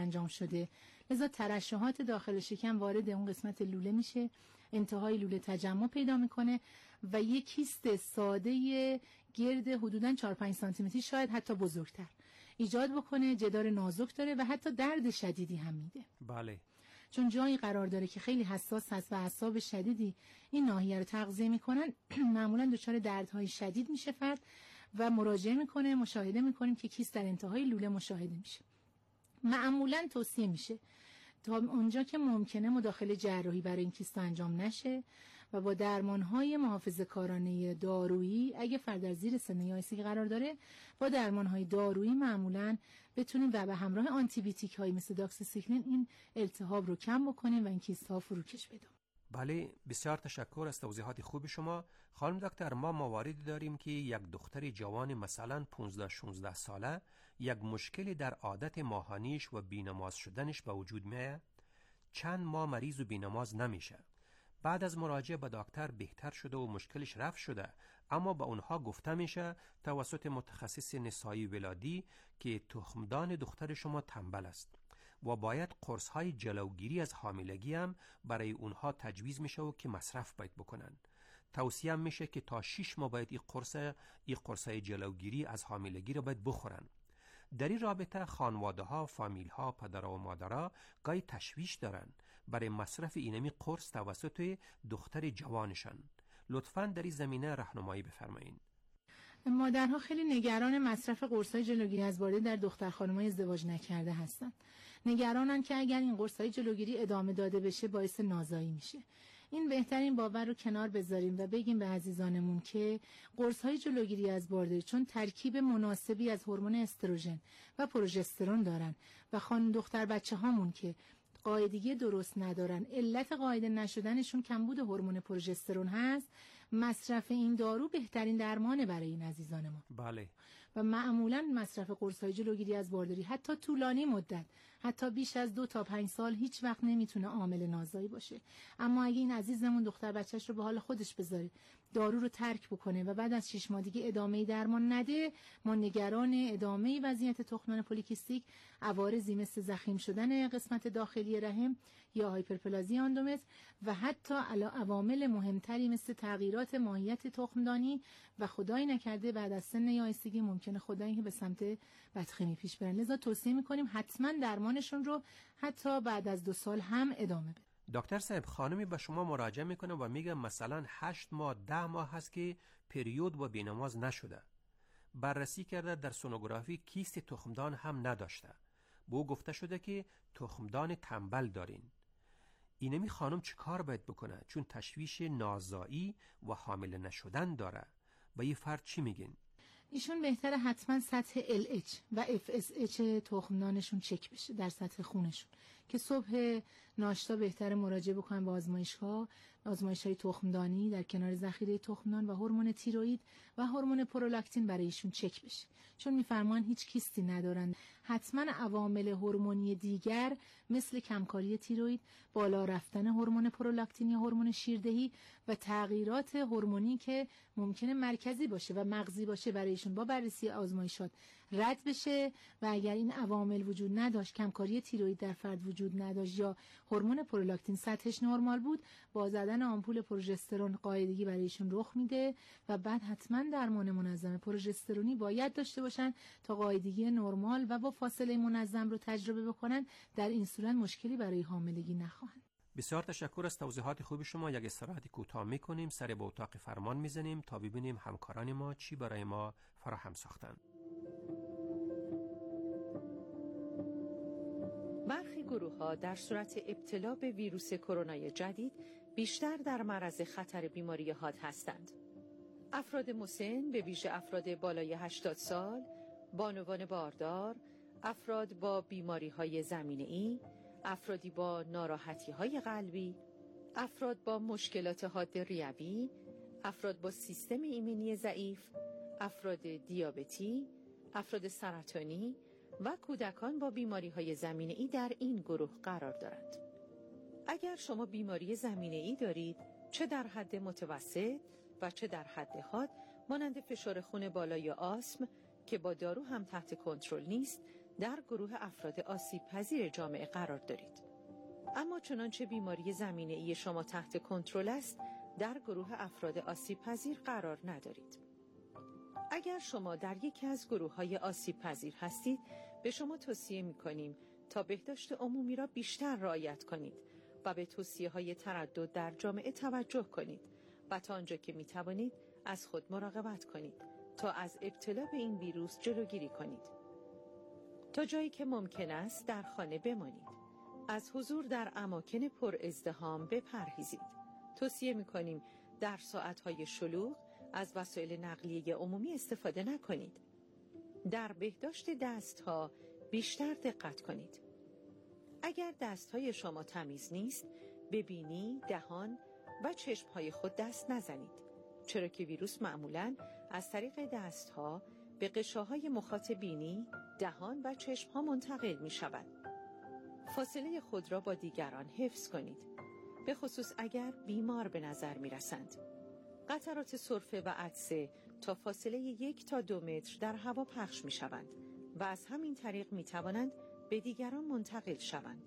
انجام شده، لذا ترشحات داخل شکم وارد اون قسمت لوله میشه، انتهای لوله تجمع پیدا میکنه و یک کیست ساده گرد حدوداً 4-5 سانتی متری، شاید حتی بزرگتر، ایجاد بکنه. جدار نازک داره و حتی درد شدیدی هم میده. بله، چون جایی قرار داره که خیلی حساس هست و اعصاب شدیدی این ناحیه رو تغذیه میکنن، معمولا دچار دردهای شدید میشه فرد و مراجعه میکنه. مشاهده میکنیم که کیست در انتهای لوله مشاهده میشه. معمولا توصیه میشه تا اونجا که ممکنه مداخله جراحی برای این کیست انجام نشه و با درمانهای محافظه‌کارانه دارویی، اگه فرد در زیر سن یائسگی قرار داره، با درمانهای دارویی معمولا بتونیم و به همراه آنتیبیوتیک هایی مثل داکسیسیکلین این التهاب رو کم بکنیم و این کیست ها فروکش بدیم. بله، بسیار تشکر از توضیحات خوب شما. خانم دکتر، ما مواردی داریم که یک دختر جوان مثلا 15-16 ساله یک مشکلی در عادت ماهانیش و بینماز شدنش به وجود میاد. چند ماه مریض و بینماز نمیشه. بعد از مراجعه به دکتر بهتر شده و مشکلش رفع شده، اما به اونها گفته میشه توسط متخصص نسایی ولادی که تخمدان دختر شما تنبل است و باید قرص‌های جلوگیری از حاملگی هم برای اونها تجویز میشه و که مصرف باید بکنن. توصیه هم میشه که تا 6 ماه باید این قرص‌های جلوگیری از حاملگی رو باید بخورن. در این رابطه خانواده ها، فامیل ها، پدر و مادرها گاهی تشویش دارن برای مصرف اینمی قرص توسط دختر جوانشان. لطفاً در این زمینه راهنمایی بفرمایید. مادرها خیلی نگران مصرف قرص‌های جلوگیری از بارداری در دختر خانم‌های ازدواج نکرده هستن. نگرانن که اگر این قرص‌های جلوگیری ادامه داده بشه باعث نازایی میشه. این بهترین باور رو کنار بذاریم و بگیم به عزیزانمون که قرص‌های جلوگیری از بارداری چون ترکیب مناسبی از هورمون استروژن و پروژسترون دارن و خانم دختر بچه‌هامون که قاعدگی درست ندارن، علت قاعده نشدنشون کمبود هورمون پروژسترون هست، مصرف این دارو بهترین درمانه برای این عزیزان ما. بله. و معمولا مصرف قرص‌های جلوگیری از بارداری حتی طولانی مدت، حتی بیش از 2 تا 5 سال هیچ وقت نمیتونه عامل نازایی باشه. اما اگه این عزیزمون دختر بچه‌ش رو به حال خودش بذاره، دارو رو ترک بکنه و بعد از 6 ماه دیگه ادامه درمان نده، ما نگران ادامه وضعیت تخمدان پلیکیستیک، عوارضی مثل ضخیم شدن قسمت داخلی رحم یا هایپرپلازی اندومتر و حتی عوامل مهمتری مثل تغییرات ماهیت تخمدانی و خدای نکرده بعد از سن یائسگی ممکنه خدایی که به سمت بدخیمی پیش برن. لذا توصیه میکنیم حتما درمانشون رو حتی بعد از 2 سال هم ادامه بده. دکتر صاحب، خانمی به شما مراجعه میکنه و میگه مثلا 8 ماه 10 ماه هست که پریود و بینماز نشده. بررسی کرده، در سونوگرافی کیست تخمدان هم نداشته. به او گفته شده که تخمدان تنبل دارین. اینمی خانم چه کار باید بکنه؟ چون تشویش نازایی و حامل نشدن داره. با یه فرد چی میگین؟ ایشون بهتره حتما سطح LH و FSH تخمدانشون چک بشه در سطح خونشون که صبح ناشتا بهتره مراجعه بکنن به آزمایش‌های تخمدانی در کنار ذخیره تخمدان و هورمون تیروئید و هورمون پرولاکتین برای ایشون چک بشه. چون میفرمان هیچ کیستی ندارن. حتما عوامل هورمونی دیگر مثل کمکاری تیروئید، بالا رفتن هورمون پرولاکتین یا هورمون شیردهی و تغییرات هورمونی که ممکنه مرکزی باشه و مغزی باشه برای ایشون با بررسی آزمایشات رد بشه و اگر این عوامل وجود نداشت، کمکاری تیروئید در فرد وجود نداشت یا هورمون پرولاکتین سطحش نرمال بود، با زدن آمپول پروژسترون قاعدگی برای ایشون رخ میده و بعد حتما درمان منظم پروژسترونی باید داشته باشن تا قاعدگی نرمال و با فاصله منظم رو تجربه بکنن. در این صورت مشکلی برای حاملگی نخواهند. بسیار تشکر از توضیحات خوب شما. یک استراحت کوتاه میکنیم، سر به اتاق فرمان میزنیم تا ببینیم همکاران ما چی برای ما فراهم ساختن. برخی گروه‌ها در صورت ابتلا به ویروس کرونا جدید بیشتر در معرض خطر بیماری حاد هستند. افراد مسن، به ویژه افراد بالای 80 سال، بانوان باردار، افراد با بیماری‌های زمینه‌ای، افرادی با ناراحتی‌های قلبی، افراد با مشکلات حاد ریوی، افراد با سیستم ایمنی ضعیف، افراد دیابتی، افراد سرطانی و کودکان با بیماری‌های زمینه‌ای در این گروه قرار دارند. اگر شما بیماری زمینه‌ای دارید، چه در حد متوسط و چه در حد حاد، مانند فشار خون بالا یا آسم که با دارو هم تحت کنترل نیست، در گروه افراد آسیب پذیر جامعه قرار دارید. اما چنانچه بیماری زمینه‌ای شما تحت کنترل است، در گروه افراد آسیب پذیر قرار ندارید. اگر شما در یکی از گروه‌های آسیب پذیر هستید، به شما توصیه می‌کنیم تا بهداشت عمومی را بیشتر رعایت کنید و به توصیه‌های تردد در جامعه توجه کنید و تا آنجا که می‌توانید از خود مراقبت کنید تا از ابتلا به این ویروس جلوگیری کنید. تا جایی که ممکن است در خانه بمانید. از حضور در اماکن پر ازدحام بپرهیزید. توصیه می‌کنیم در ساعت‌های شلوغ از وسایل نقلیه عمومی استفاده نکنید. در بهداشت دست‌ها بیشتر دقت کنید. اگر دست‌های شما تمیز نیست، به بینی، دهان و چشم‌های خود دست نزنید، چرا که ویروس معمولاً از طریق دست‌ها به غشاهای مخاط بینی، دهان و چشم‌ها منتقل می‌شود. فاصله خود را با دیگران حفظ کنید، به خصوص اگر بیمار به نظر می‌رسند. قطرات سرفه و عطسه تا فاصله 1 تا 2 متر در هوا پخش می‌شوند و از همین طریق می‌توانند به دیگران منتقل شوند.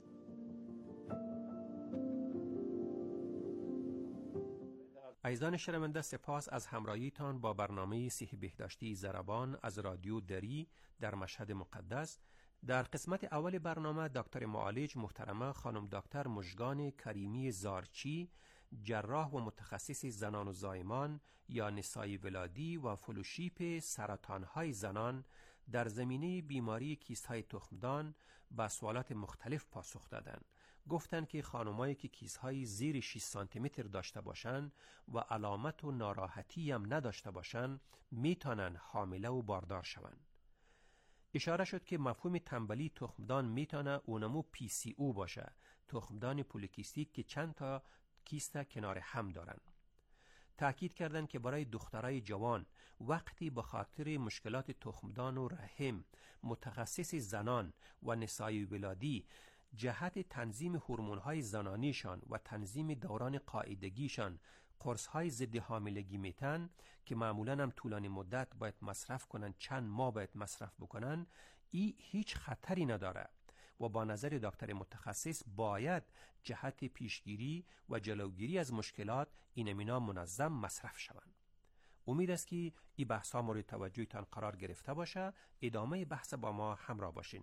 عزیزان شنونده، سپاس از همراهیتان با برنامه صحی بهداشتی ضربان از رادیو دری در مشهد مقدس. در قسمت اول برنامه دکتر معالج محترمه خانم دکتر مژگان کریمی زارچی، جراح و متخصص زنان و زایمان یا نسای ولادی و فلوشیپ سرطانهای زنان در زمینه بیماری کیست‌های تخمدان به سوالات مختلف پاسخ دادند. گفتند که خانمایی که کیس‌های زیر 6 سانتی متر داشته باشند و علامت و ناراحتی هم نداشته باشند میتونن حامله و باردار شوند. اشاره شد که مفهوم تنبلی تخمدان میتونه اونمو PCO باشه، تخمدان پولیکیستیک که چند تا کیست کنار هم دارن. تأکید کردند که برای دخترای جوان وقتی به خاطر مشکلات تخمدان و رحم متخصص زنان و نسای ولادی جهت تنظیم هورمون‌های زنانیشان و تنظیم دوران قاعدگیشان قرص‌های ضد حاملگی میتن که معمولاً هم طولانی مدت باید مصرف کنن، چند ماه باید مصرف بکنن، این هیچ خطری نداره و با نظر دکتر متخصص باید جهت پیشگیری و جلوگیری از مشکلات این امینا منظم مصرف شوند. امید است که این بحث ها مورد توجهتان قرار گرفته باشه. ادامه بحث با ما همراه باشین.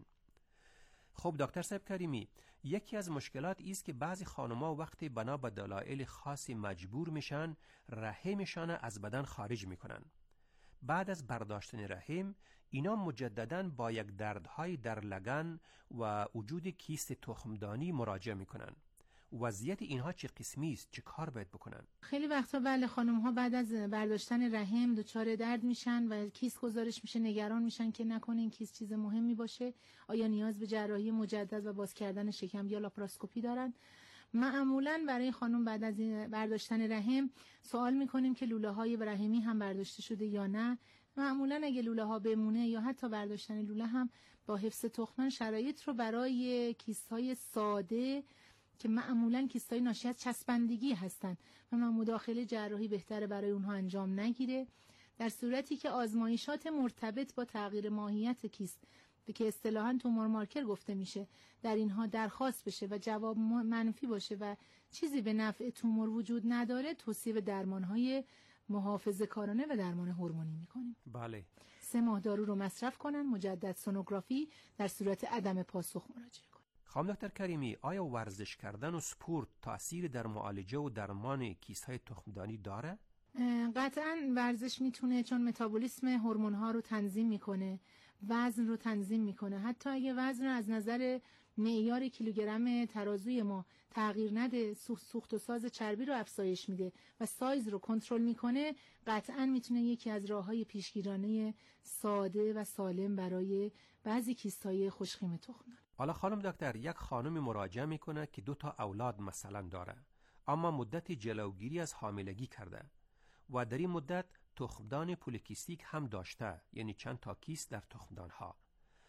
خب دکتر صاحب کریمی، یکی از مشکلات است که بعضی خانم‌ها وقتی بنا به دلایل خاصی مجبور میشن رحمشان از بدن خارج میکنن. بعد از برداشتن رحم اینا مجدداً با یک دردهای در لگن و وجود کیست تخمدانی مراجعه میکنن. وضعیت اینها چه قسمی است؟ چه کار باید بکنن؟ خیلی وقتا بله، خانم ها بعد از برداشتن رحم دچار درد میشن و کیست گزارش میشه، نگران میشن که نکنه این کیست چیز مهمی باشه، آیا نیاز به جراحی مجدد و باز کردن شکم یا لاپاراسکوپی دارن. معمولاً برای خانم بعد از برداشتن رحم سوال میکنیم که لوله های رحمی هم برداشته شده یا نه. معمولاً اگه لوله ها بمونه یا حتی برداشتن لوله هم با حفظ تخمدان شرایط رو برای کیست های ساده که معمولاً کیست‌های ناشی از چسبندگی هستن و مداخله جراحی بهتره برای اونها انجام نگیره. در صورتی که آزمایشات مرتبط با تغییر ماهیت کیست که اصطلاحاً تومور مارکر گفته میشه در اینها درخواست بشه و جواب منفی باشه و چیزی به نفع تومور وجود نداره، توصیه به درمان‌های محافظه‌کارانه و درمان هورمونی میکنیم. بله. 3 ماه دارو رو مصرف کنن، مجدد سونوگرافی در صورت عدم پاسخ مراجعه کنن. خانم دکتر کریمی، آیا ورزش کردن و سپورت تأثیر در معالجه و درمان کیست‌های تخمدانی داره؟ قطعاً ورزش میتونه، چون متابولیسم هورمون‌ها رو تنظیم میکنه، وزن رو تنظیم میکنه. حتی اگه وزن رو از نظر معیار کیلوگرم ترازوی ما تغییر نده، سوخت و ساز چربی رو افزایش میده و سایز رو کنترل میکنه، قطعاً میتونه یکی از راه‌های پیشگیرانه ساده و سالم برای بعضی کیست‌های خوشخیم تخمدان. حالا خانم دکتر، یک خانم مراجعه میکنه که 2 اولاد مثلا داره، اما مدت جلوگیری از حاملگی کرده و در این مدت تخمدان پولیکیستیک هم داشته، یعنی چند تا کیست در تخمدانها.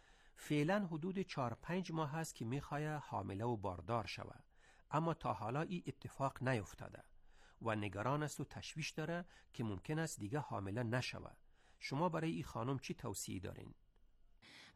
فعلا حدود 4-5 ماه هست که میخواه حامله و باردار شوه، اما تا حالا این اتفاق نیفتاده و نگران است و تشویش داره که ممکن است دیگه حامله نشوه. شما برای این خانم چی توصیه دارین؟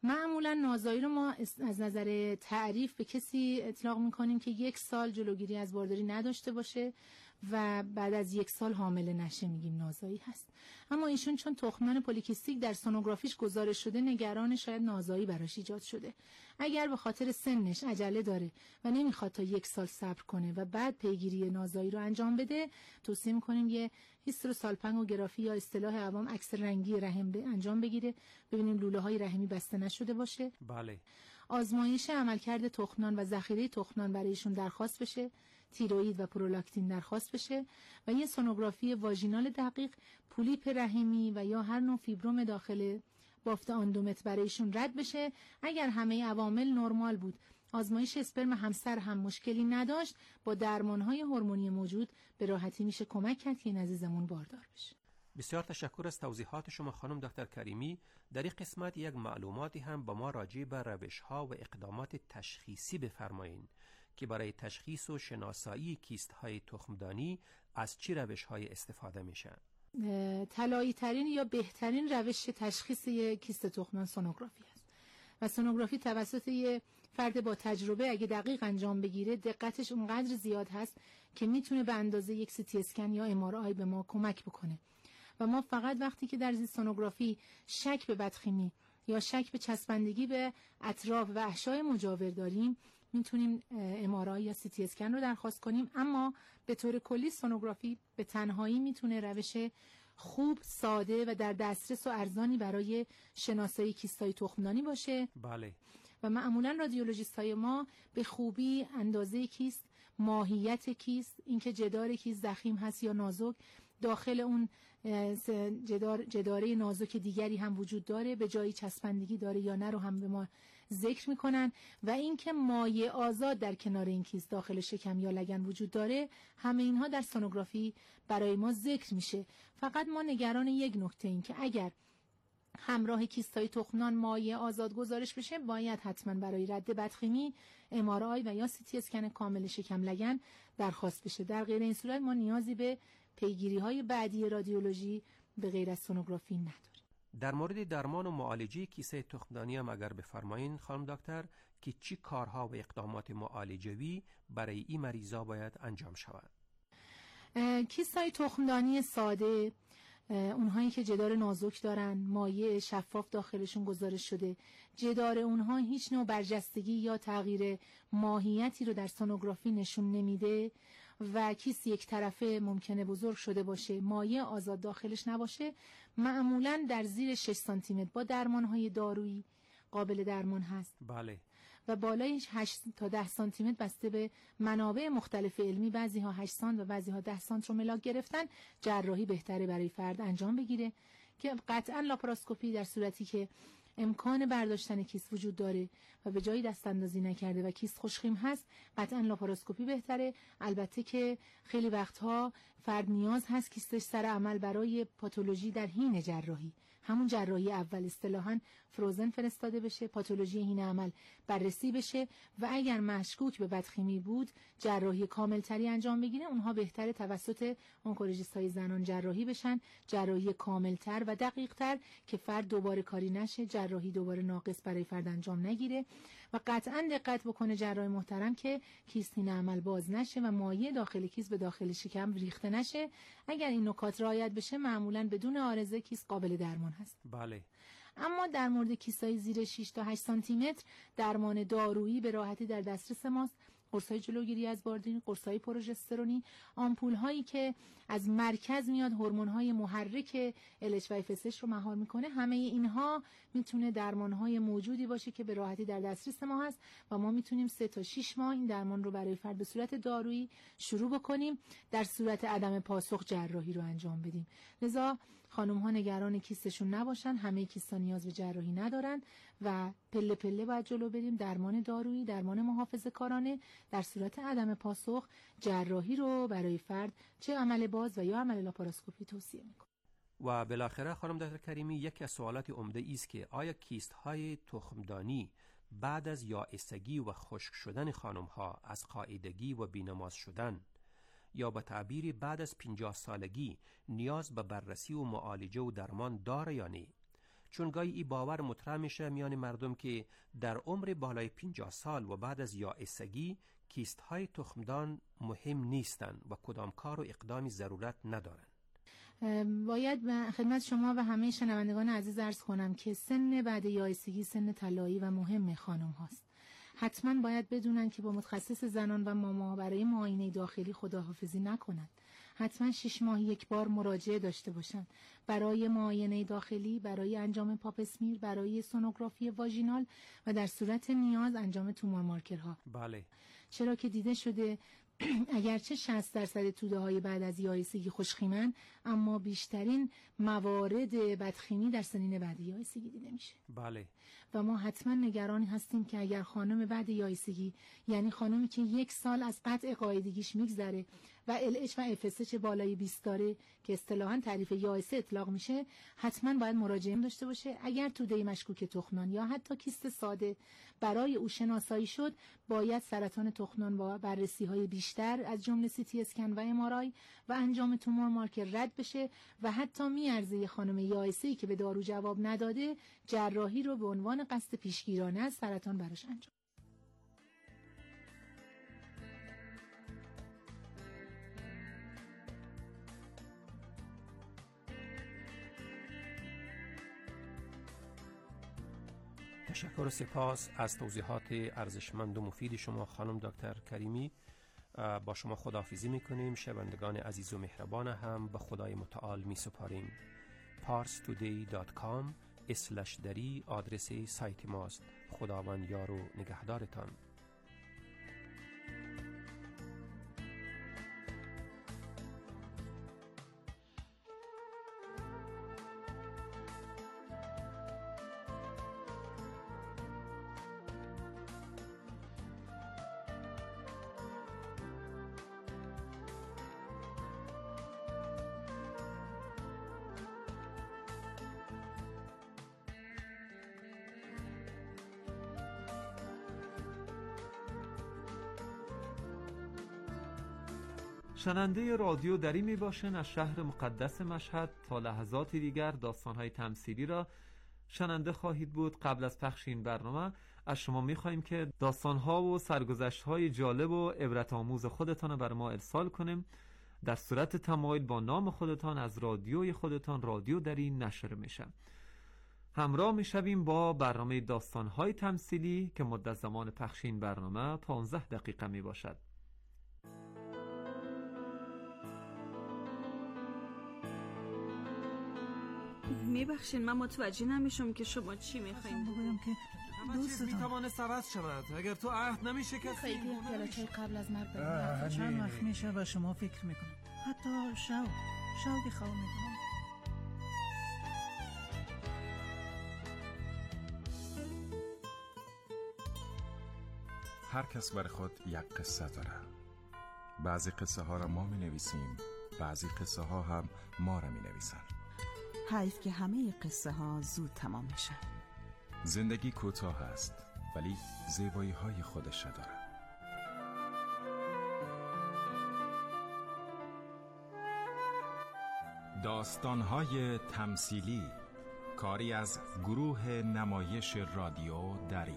معمولا نازایی رو ما از نظر تعریف به کسی اطلاق میکنیم که 1 سال جلوگیری از بارداری نداشته باشه و بعد از 1 سال حامل نشه، میگیم نازایی هست. اما ایشون چون تخمدان پلیکیستیک در سونوگرافیش گزارش شده، نگران شاید نازایی براش ایجاد شده. اگر به خاطر سنش عجله داره و نمیخواد تا 1 سال صبر کنه و بعد پیگیری نازایی رو انجام بده، توصیه میکنیم یه هیستروسالپنگوگرافی یا اصطلاح عوام عکس رنگی رحم انجام بگیره، ببینیم لوله های رحمی بسته نشده باشه. بله. آزمایش عملکرد تخمدان و ذخیره تخمدان برایشون درخواست بشه، تیروئید و پرولاکتین درخواست بشه و یه سونوگرافی واژینال دقیق، پولیپ رحمی و یا هر نوع فیبروم داخل بافت آندومت برایشون رد بشه. اگر همه عوامل نرمال بود، آزمایش اسپرم همسر هم مشکلی نداشت، با درمانهای هورمونی موجود به راحتی میشه کمک کرد که این عزیزمون باردار بشه. بسیار تشکر از توضیحات شما خانم دکتر کریمی. در این قسمت یک معلوماتی هم با ما راجع به روش‌ها و اقدامات تشخیصی بفرمایید که برای تشخیص و شناسایی کیست‌های تخمدانی از چه روش‌های استفاده میشه؟ طلایی ترین یا بهترین روش تشخیص یک کیست تخمدان سونوگرافی است و سونوگرافی توسط یک فرد با تجربه اگه دقیق انجام بگیره، دقتش اونقدر زیاد هست که میتونه به اندازه یک سی تی اسکن یا ام آر آی به ما کمک بکنه. و ما فقط وقتی که در سونوگرافی شک به بدخیمی یا شک به چسبندگی به اطراف و احشای مجاور داریم، میتونیم ام آر آی یا سی تی اسکن رو درخواست کنیم. اما به طور کلی سونوگرافی به تنهایی میتونه روش خوب، ساده و در دسترس و ارزانی برای شناسایی کیست‌های تخمدانی باشه. بله. و معمولا رادیولوژیست‌های ما به خوبی اندازه کیست، ماهیت کیست، اینکه جدار کیست ضخیم هست یا نازک، داخل اون جداره نازک دیگری هم وجود داره، به جایی چسبندگی داره یا نه رو هم به ما ذکر میکنن، و اینکه مایع آزاد در کنار این کیست داخل شکم یا لگن وجود داره. همه اینها در سونوگرافی برای ما ذکر میشه. فقط ما نگران یک نکته، این که اگر همراه کیست‌های تخمدان مایع آزاد گزارش بشه، باید حتما برای رد بدخیمی ام آر آی و یا سی تی اسکن کامل شکم لگن درخواست بشه. در غیر این صورت ما نیازی به پیگیری‌های بعدی رادیولوژی به غیر از سونوگرافی نداریم. در مورد درمان و معالجه کیسه تخمدانی هم اگر بفرمایین خانم دکتر که چی کارها و اقدامات معالجوی برای این مریضا باید انجام شود؟ کیسه‌های تخمدانی ساده، اونهایی که جدار نازک دارن، مایع شفاف داخلشون گزارش شده، جدار اونها هیچ نوع برجستگی یا تغییر ماهیتی رو در سونوگرافی نشون نمیده و کیست یک طرفه ممکنه بزرگ شده باشه، مایع آزاد داخلش نباشه، معمولاً در زیر 6 سانتی متر با درمان‌های دارویی قابل درمان هست. بله. و بالای 8 تا 10 سانتی متر بسته به منابع مختلف علمی، بعضی‌ها 8 سانت و بعضی‌ها 10 سانت رو ملاک گرفتن، جراحی بهتره برای فرد انجام بگیره که قطعاً لاپاراسکوپی در صورتی که امکان برداشتن کیست وجود داره و به جایی دست اندازی نکرده و کیست خوشخیم هست، قطعاً لاپاراسکوپی بهتره. البته که خیلی وقتها فرد نیاز هست کیستش سر عمل برای پاتولوژی در حین جراحی، همون جراحی اول اصطلاحاً فروزن فرستاده بشه، پاتولوژی حین عمل بررسی بشه و اگر مشکوک به بدخیمی بود جراحی کاملتری انجام بگیره. اونها بهتره توسط اونکولوژیست‌های زنان جراحی بشن، جراحی کاملتر و دقیق‌تر که فرد دوباره کاری نشه، جراحی دوباره ناقص برای فرد انجام نگیره. و قطعاً دقت بکنه جراح محترم که کیست حین عمل باز نشه و مایع داخل کیست به داخل شکم ریخته نشه. اگر این نکات رعایت بشه معمولاً بدون عارضه کیست قابل درمان هست. بله. اما در مورد کیس‌های زیر 6 تا 8 سانتی متر درمان دارویی به راحتی در دسترس ماست. قرص‌های جلوگیری از بارداری، قرص‌های پروژسترونی، آمپول‌هایی که از مرکز میاد هورمون‌های محرک LH و FSH رو مهار میکنه، همه اینها میتونه درمان‌های موجودی باشه که به راحتی در دسترس ما هست و ما میتونیم 3 تا 6 ماه این درمان رو برای فرد به صورت دارویی شروع بکنیم، در صورت عدم پاسخ جراحی رو انجام بدیم. لذا خانم‌ها نگران کیستشون نباشن، همه کیست‌ها نیاز به جراحی ندارن و پله پله باید جلو بریم. درمان دارویی، درمان محافظه‌کارانه، در صورت عدم پاسخ جراحی رو برای فرد چه عمل باز و یا عمل لاپاراسکوپی توصیه می‌کنیم. و بالاخره خانم دکتر کریمی یکی از سوالات عمده است که آیا کیست‌های تخمدانی بعد از یائسگی و خشک شدن خانم‌ها از قاعدگی و بی‌نماز شدن یا به تعبیری بعد از 50 سالگی نیاز به بررسی و معالجه و درمان داره یا نه؟ چون گاهی این باور مطرح میشه میان مردم که در عمر بالای 50 سال و بعد از یائسگی کیست های تخمدان مهم نیستند و کدام کار و اقدامی ضرورت ندارند. باید به خدمت شما و همه شنوندگان عزیز عرض کنم که سن بعد یائسگی سن طلایی و مهم خانم هاست. حتما باید بدونن که با متخصص زنان و ماما برای معاینه داخلی خداحافظی نکنند. حتما 6 ماه یک بار مراجعه داشته باشند برای معاینه داخلی، برای انجام پاپ اسمیر، برای سونوگرافی واژینال و در صورت نیاز انجام تومور مارکرها. بله. چرا که دیده شده اگرچه 60% توده های بعد از یائسگی خوشخیمن، اما بیشترین موارد بدخیمی در سنین بعد یائسگی دیده میشه. بله. و ما حتما نگرانی هستیم که اگر خانم بعد یائسگی، یعنی خانمی که 1 سال از قطع قاعدگیش میگذره و LH و FSH بالای 20 داره که اصطلاحاً تعریف یائسه اطلاق میشه، حتما باید مراجعه داشته باشه. اگر توده مشکوک تخمدان یا حتی کیست ساده برای او شناسایی شد، باید سرطان تخمدان با بررسی‌های بیشتر از جمله CT اسکن و MRI و انجام تومور مارکر رد بشه و حتی میارزه خانم یائسه‌ای که به دارو جواب نداده جراحی رو به عنوان قصد پیشگیرانه از سرطان براش انجام. تشکر و سپاس از توضیحات ارزشمند و مفید شما خانم دکتر کریمی. با شما خداحافظی میکنیم. شنوندگان عزیز و مهربان هم به خدای متعال میسپاریم. parstoday.com/dari آدرس سایت ماست. خداوند یار و نگهدارتان. شنونده رادیو دری می باشن از شهر مقدس مشهد. تا لحظاتی دیگر داستان‌های تمثیلی را شنونده خواهید بود. قبل از پخش این برنامه از شما می خواهیم که داستان‌ها و سرگذشت‌های جالب و عبرت آموز خودتان بر ما ارسال کنیم. در صورت تمایل با نام خودتان از رادیوی خودتان رادیو دری نشر میشه. همراه میشویم با برنامه داستان‌های تمثیلی که مدت زمان پخش این برنامه 15 دقیقه می باشد. میبخشین من متوجه نمیشم که شما چی میخواین بگویم که همه چیز میتوانه عوض شود اگر تو عهد نمیشه کسی. خیلی پیاله چای قبل از مرگ چند وقت میشه و شما فکر میکنم حتی شوقی خواه میکنم. هر کس بر خود یک قصه داره. بعضی قصه ها را ما می نویسیم، بعضی قصه ها هم ما را می نویسن. حیف که همه قصه ها زود تمام میشه. زندگی کوتاه است ولی زیبایی های خودش داره. داستان های تمثیلی، کاری از گروه نمایش رادیو دری.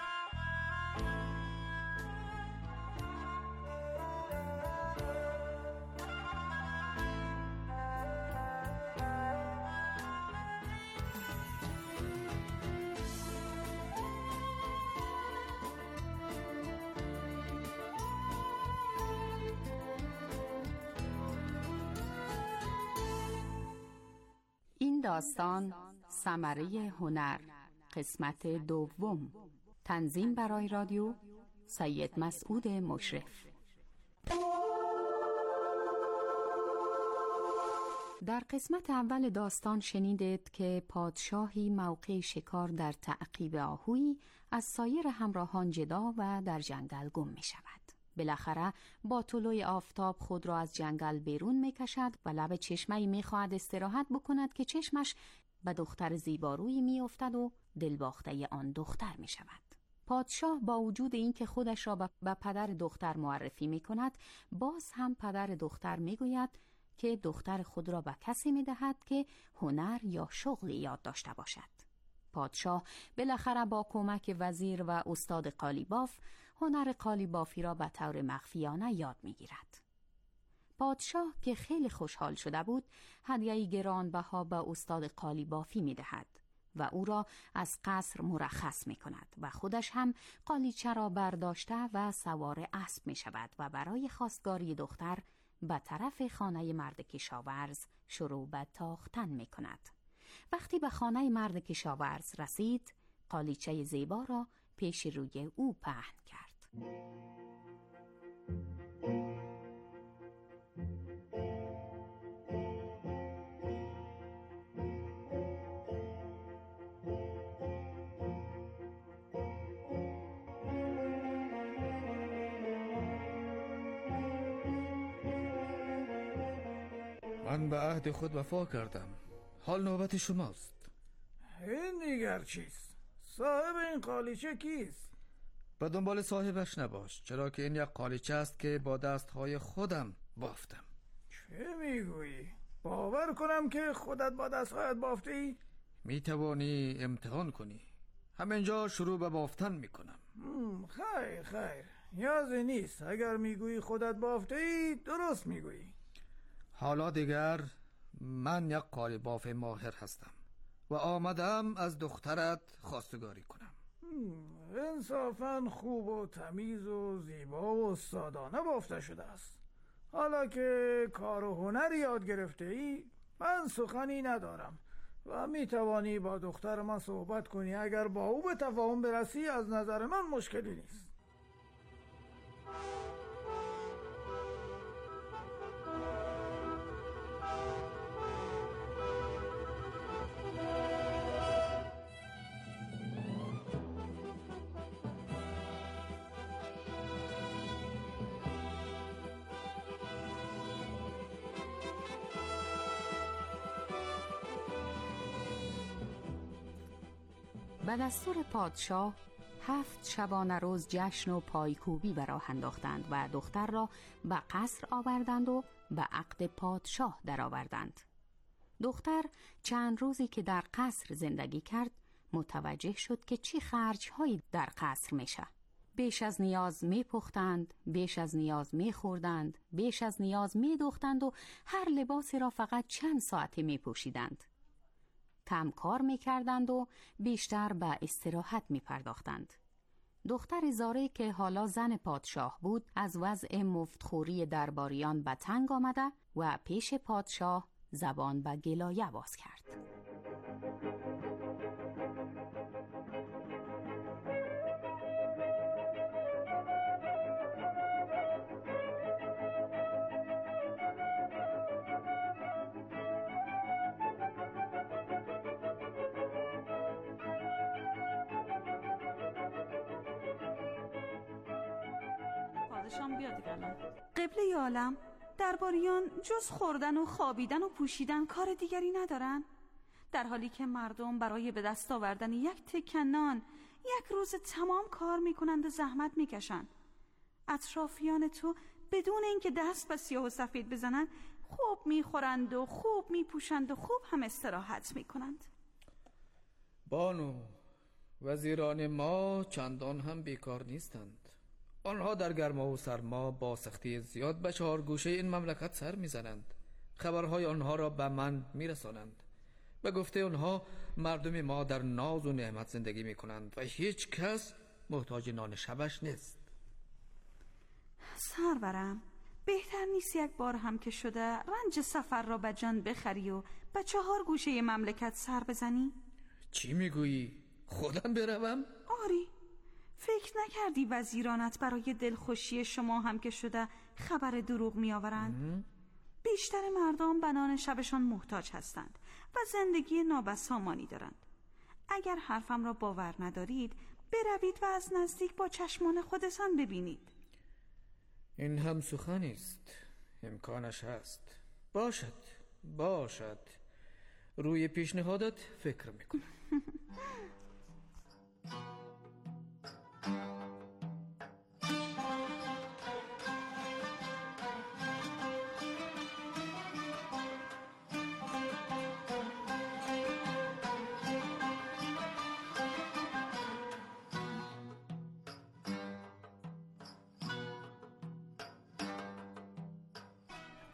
داستان ثمره هنر، قسمت دوم. تنظیم برای رادیو سید مسعود مشرف. در قسمت اول داستان شنیدید که پادشاهی موقع شکار در تعقیب آهویی از سایر همراهان جدا و در جنگل گم می شود. بالاخره با طلوع آفتاب خود را از جنگل بیرون می کشد و لب چشمه‌ای می خواهد استراحت بکند که چشمش به دختر زیبارویی می افتد و دلباخته آن دختر می شود. پادشاه با وجود اینکه خودش را به پدر دختر معرفی می کند، باز هم پدر دختر می گوید که دختر خود را به کسی می‌دهد که هنر یا شغلی یاد داشته باشد. پادشاه بالاخره با کمک وزیر و استاد قالیباف هنر قالیبافی را به طور مخفیانه یاد می‌گیرد. پادشاه که خیلی خوشحال شده بود، هدیه‌ای گرانبها به استاد قالیبافی می‌دهد و او را از قصر مرخص می‌کند و خودش هم قالیچه را برداشته و سوار اسب می‌شود و برای خواستگاری دختر به طرف خانه مرد کشاورز شروع به تاختن می‌کند. وقتی به خانه مرد کشاورز رسید، قالیچه زیبا را پیش روی او پهن کرد. من به عهد خود وفا کردم. حال نوبت شماست. این دیگر چیست؟ صاحب این قالیچه کیست؟ به دنبال صاحبش نباش، چرا که این یک قالیچه است که با دستهای خودم بافتم. چه میگویی؟ باور کنم که خودت با دستهایت بافتی؟ میتوانی امتحان کنی. همینجا شروع به بافتن میکنم. خیر نیازی نیست. اگر میگویی خودت بافتی درست میگویی. حالا دیگر من یک قالیباف ماهر هستم و آمدم از دخترت خواستگاری کنم. انصافاً خوب و تمیز و زیبا و سادانه بافته شده است. حالا که کار و هنر یاد گرفته ای، من سخنی ندارم و می توانی با دختر من صحبت کنی. اگر با او به تفاهم برسی از نظر من مشکلی نیست. به دستور پادشاه 7 شبانه روز جشن و پایکوبی به راه انداختند و دختر را به قصر آوردند و به عقد پادشاه درآوردند. دختر چند روزی که در قصر زندگی کرد متوجه شد که چه خرج‌هایی در قصر میشه. بیش از نیاز میپختند، بیش از نیاز میخوردند، بیش از نیاز میدوختند و هر لباسی را فقط چند ساعتی میپوشیدند. کم کار میکردند و بیشتر به استراحت میپرداختند. دختر زاره که حالا زن پادشاه بود از وضع مفتخوری درباریان به تنگ آمده و پیش پادشاه زبان به گلایه باز کرد. قبله عالم، درباریان جز خوردن و خوابیدن و پوشیدن کار دیگری ندارن؟ در حالی که مردم برای به دست آوردن یک تکه نان یک روز تمام کار میکنند و زحمت میکشند. اطرافیان تو بدون اینکه دست به سیاه و سفید بزنند خوب میخورند و خوب میپوشند و خوب هم استراحت میکنند. بانو، وزیران ما چندان هم بیکار نیستند. آنها در گرما و سرما با سختی زیاد به 4 گوشه این مملکت سر میزنند. خبرهای آنها را به من میرسانند. به گفته آنها مردم ما در ناز و نعمت زندگی میکنند و هیچ کس محتاج نان شبش نیست. سرورم، بهتر نیست یک بار هم که شده رنج سفر را به جان بخری و به 4 گوشه مملکت سر بزنی؟ چی میگویی؟ خودم بروم؟ آری، فکر نکردی وزیرانت برای دلخوشی شما هم که شده خبر دروغ می آورند؟ بیشتر مردم به نان شبشان محتاج هستند و زندگی نابسامانی دارند. اگر حرفم را باور ندارید بروید و از نزدیک با چشمان خودتان ببینید. این هم سخنی است. امکانش هست. باشد. روی پیشنهادت فکر میکنم.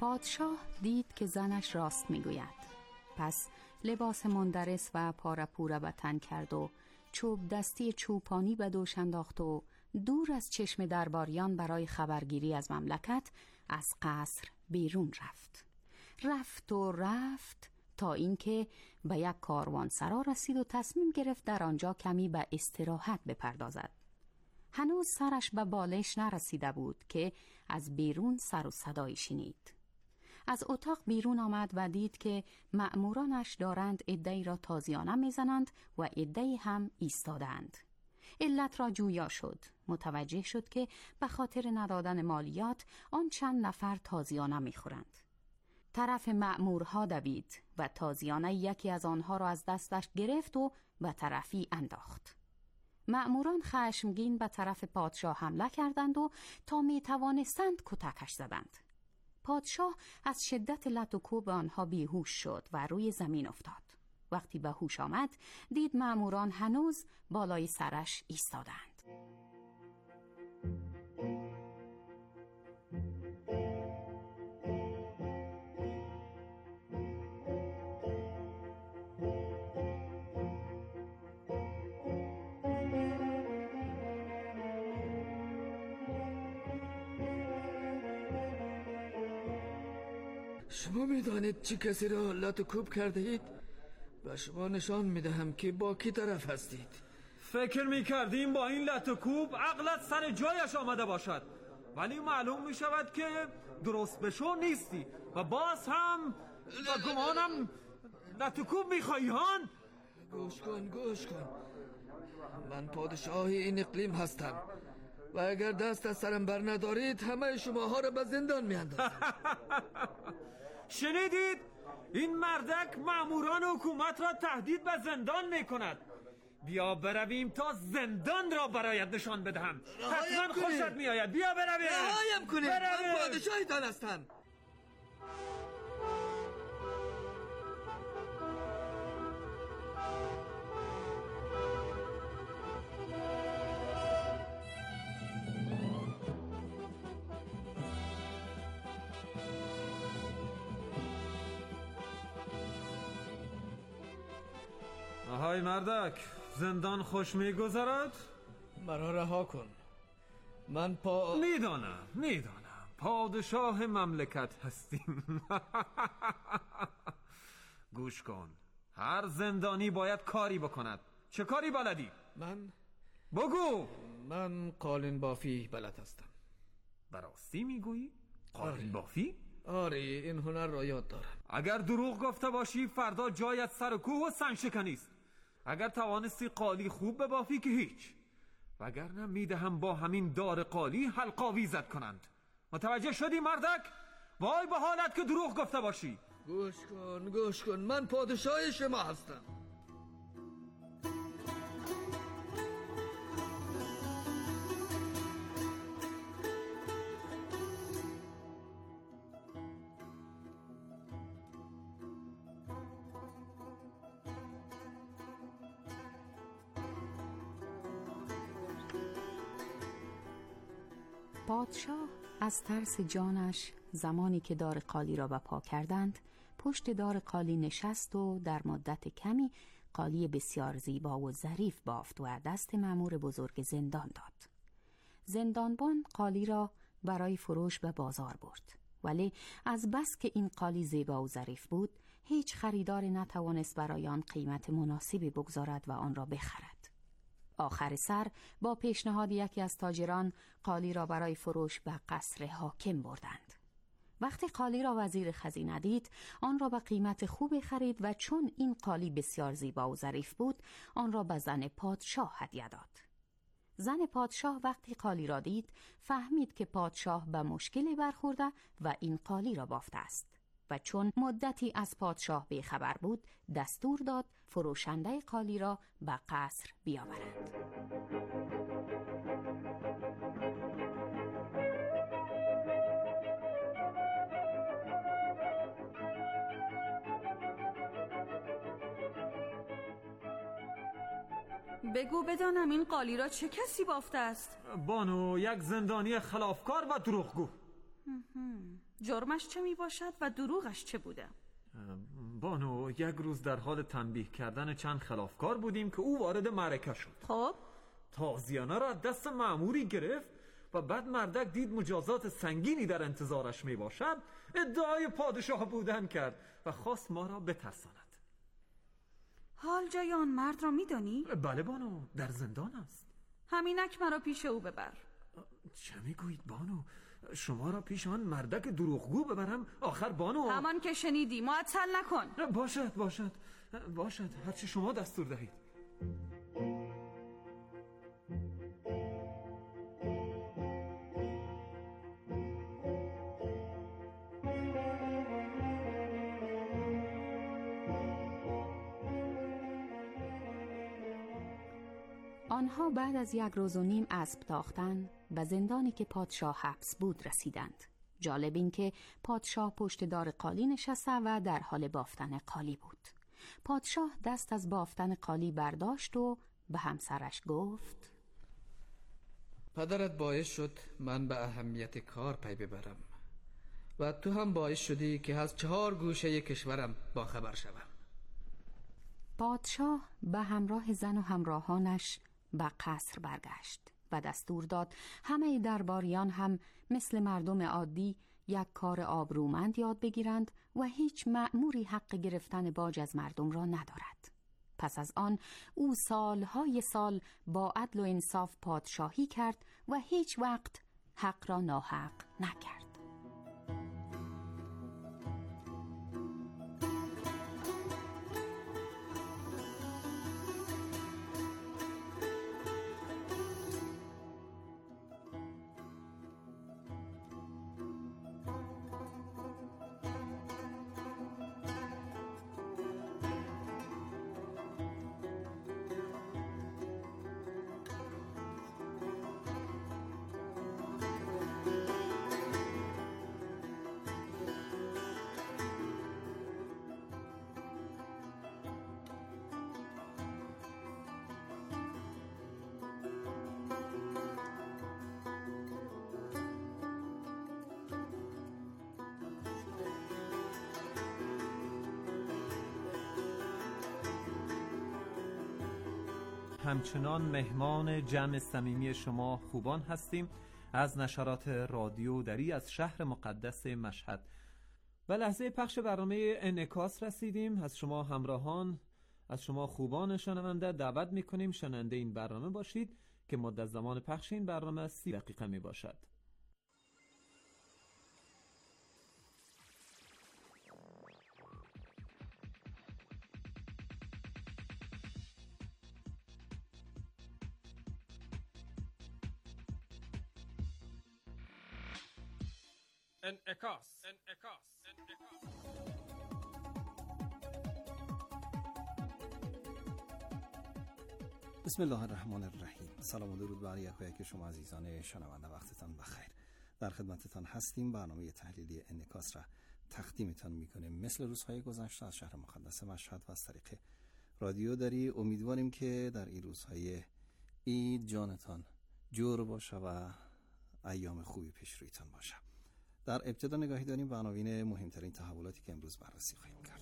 پادشاه دید که زنش راست میگوید. پس لباس مندرس و پارپوره به تن کرد و چوب دستی چوپانی به دوش انداخت و دور از چشم درباریان برای خبرگیری از مملکت از قصر بیرون رفت تا اینکه به یک کاروانسرا رسید و تصمیم گرفت در آنجا کمی به استراحت بپردازد. هنوز سرش به بالش نرسیده بود که از بیرون سر و صدایی شنید. از اتاق بیرون آمد و دید که مأمورانش دارند عده‌ای را تازیانه میزنند و عده‌ای هم ایستادند. علت را جویا شد. متوجه شد که به خاطر ندادن مالیات آن چند نفر تازیانه میخورند. طرف مأمورها دوید و تازیانه یکی از آنها را از دستش گرفت و به طرفی انداخت. مأموران خشمگین به طرف پادشاه حمله کردند و تا می توانستند کتکش زدند. پادشاه از شدت لت و کوب آنها بیهوش شد و روی زمین افتاد. وقتی به هوش آمد دید مأموران هنوز بالای سرش ایستادند. شما میدانید چه کسی را لت و کوب کرده اید؟ و شما نشان میدهم که با کی طرف هستید. فکر میکردیم با این لت و کوب عقلت سر جایش آمده باشد، ولی معلوم میشود که درست بشو نیستی و باز هم و گمانم لت و کوب میخوایی هان؟ گوش کن من پادشاه این اقلیم هستم و اگر دست از سرم بر ندارید همه شماها را به زندان میاندازم. شنیدید؟ این مردک مأموران حکومت را تهدید به زندان میکند. بیا برویم تا زندان را برایت نشان بدهم. حتما خوشت میآید. بیا برویم. رهایم کنید. من پادشاهتان هستم. آهای مردک، زندان خوش میگذرد؟ مرا رها کن. من میدانم پادشاه مملکت هستیم. گوش کن، هر زندانی باید کاری بکند. چه کاری بلدی؟ بگو. من قالین بافی بلد هستم. براستی میگویی؟ قالین بافی؟ آره، این هنر را یاد دارم. اگر دروغ گفته باشی فردا جایت سر کوه و سنگ شکنی است. اگر توانستی قالی خوب ببافی که هیچ، وگرنه میدهم با همین دار قالی حلقاویزت کنند. متوجه شدی مردک؟ وای به حالت که دروغ گفته باشی. گوش کن من پادشاه شما هستم. پادشاه از ترس جانش زمانی که دار قالی را به پا کردند پشت دار قالی نشست و در مدت کمی قالی بسیار زیبا و ظریف بافت و دست مأمور بزرگ زندان داد. زندانبان قالی را برای فروش به بازار برد، ولی از بس که این قالی زیبا و ظریف بود هیچ خریدار نتوانست برای آن قیمت مناسبی بگذارد و آن را بخرد. آخر سر با پیشنهاد یکی از تاجران قالی را برای فروش به قصر حاکم بردند. وقتی قالی را وزیر خزینه دید آن را به قیمت خوبی خرید و چون این قالی بسیار زیبا و ظریف بود آن را به زن پادشاه هدیه داد. زن پادشاه وقتی قالی را دید فهمید که پادشاه به مشکلی برخورده و این قالی را بافته است و چون مدتی از پادشاه بیخبر بود دستور داد فروشنده قالی را به قصر بیاورند. بگو بدانم این قالی را چه کسی بافته است؟ بانو، یک زندانی خلافکار و دروغگو. جرمش چه می باشد و دروغش چه بوده؟ بانو، یک روز در حال تنبیه کردن چند خلافکار بودیم که او وارد معرکه شد. خب تازیانه را دست مأموری گرفت و بعد مردک دید مجازات سنگینی در انتظارش می باشد، ادعای پادشاه بودن کرد و خواست ما را بترساند. حال جای آن مرد را می دانی؟ بله بانو، در زندان است. همینک مرا پیش او ببر. چه می گویید بانو؟ شما را پیش آن مردک دروغگو ببرم؟ آخر بانو، همان که شنیدی، معطل نکن. باشد هرچی شما دستور دهید. آنها بعد از 1 روز و نیم اسب تاختن و زندانی که پادشاه حبس بود رسیدند. جالب این که پادشاه پشت دار قالی نشسته و در حال بافتن قالی بود. پادشاه دست از بافتن قالی برداشت و به همسرش گفت: پدرت باعث شد من به اهمیت کار پی ببرم و تو هم باعث شدی که از 4 گوشه کشورم با خبر شوم. پادشاه به همراه زن و همراهانش به قصر برگشت و دستور داد همه درباریان هم مثل مردم عادی یک کار آبرومند یاد بگیرند و هیچ مأموری حق گرفتن باج از مردم را ندارد. پس از آن او سالهای سال با عدل و انصاف پادشاهی کرد و هیچ وقت حق را ناحق نکرد. همچنان مهمان جمع صمیمی شما خوبان هستیم از نشرات رادیو دری از شهر مقدس مشهد. و لحظه پخش برنامه انعکاس رسیدیم. از شما همراهان، از شما خوبان شنونده دعوت میکنیم شنونده این برنامه باشید که مدت زمان پخش این برنامه 30 دقیقه می باشد. انعکاس. بسم الله الرحمن الرحیم. سلام و درود بر یکایک شما عزیزان شنونده، وقتتان بخیر. در خدمتتان هستیم. برنامه تحلیلی انعکاس را تقدیمتان میکنیم مثل روزهای گذشته از شهر مقدس مشهد و از طریق رادیو دری. امیدواریم که در این روزهای عید جانتان جور باشه و ایام خوبی پیش رویتان باشه. در ابتدا نگاهی داریم به عناوین مهمترین تحولاتی که امروز بررسی خواهیم کرد.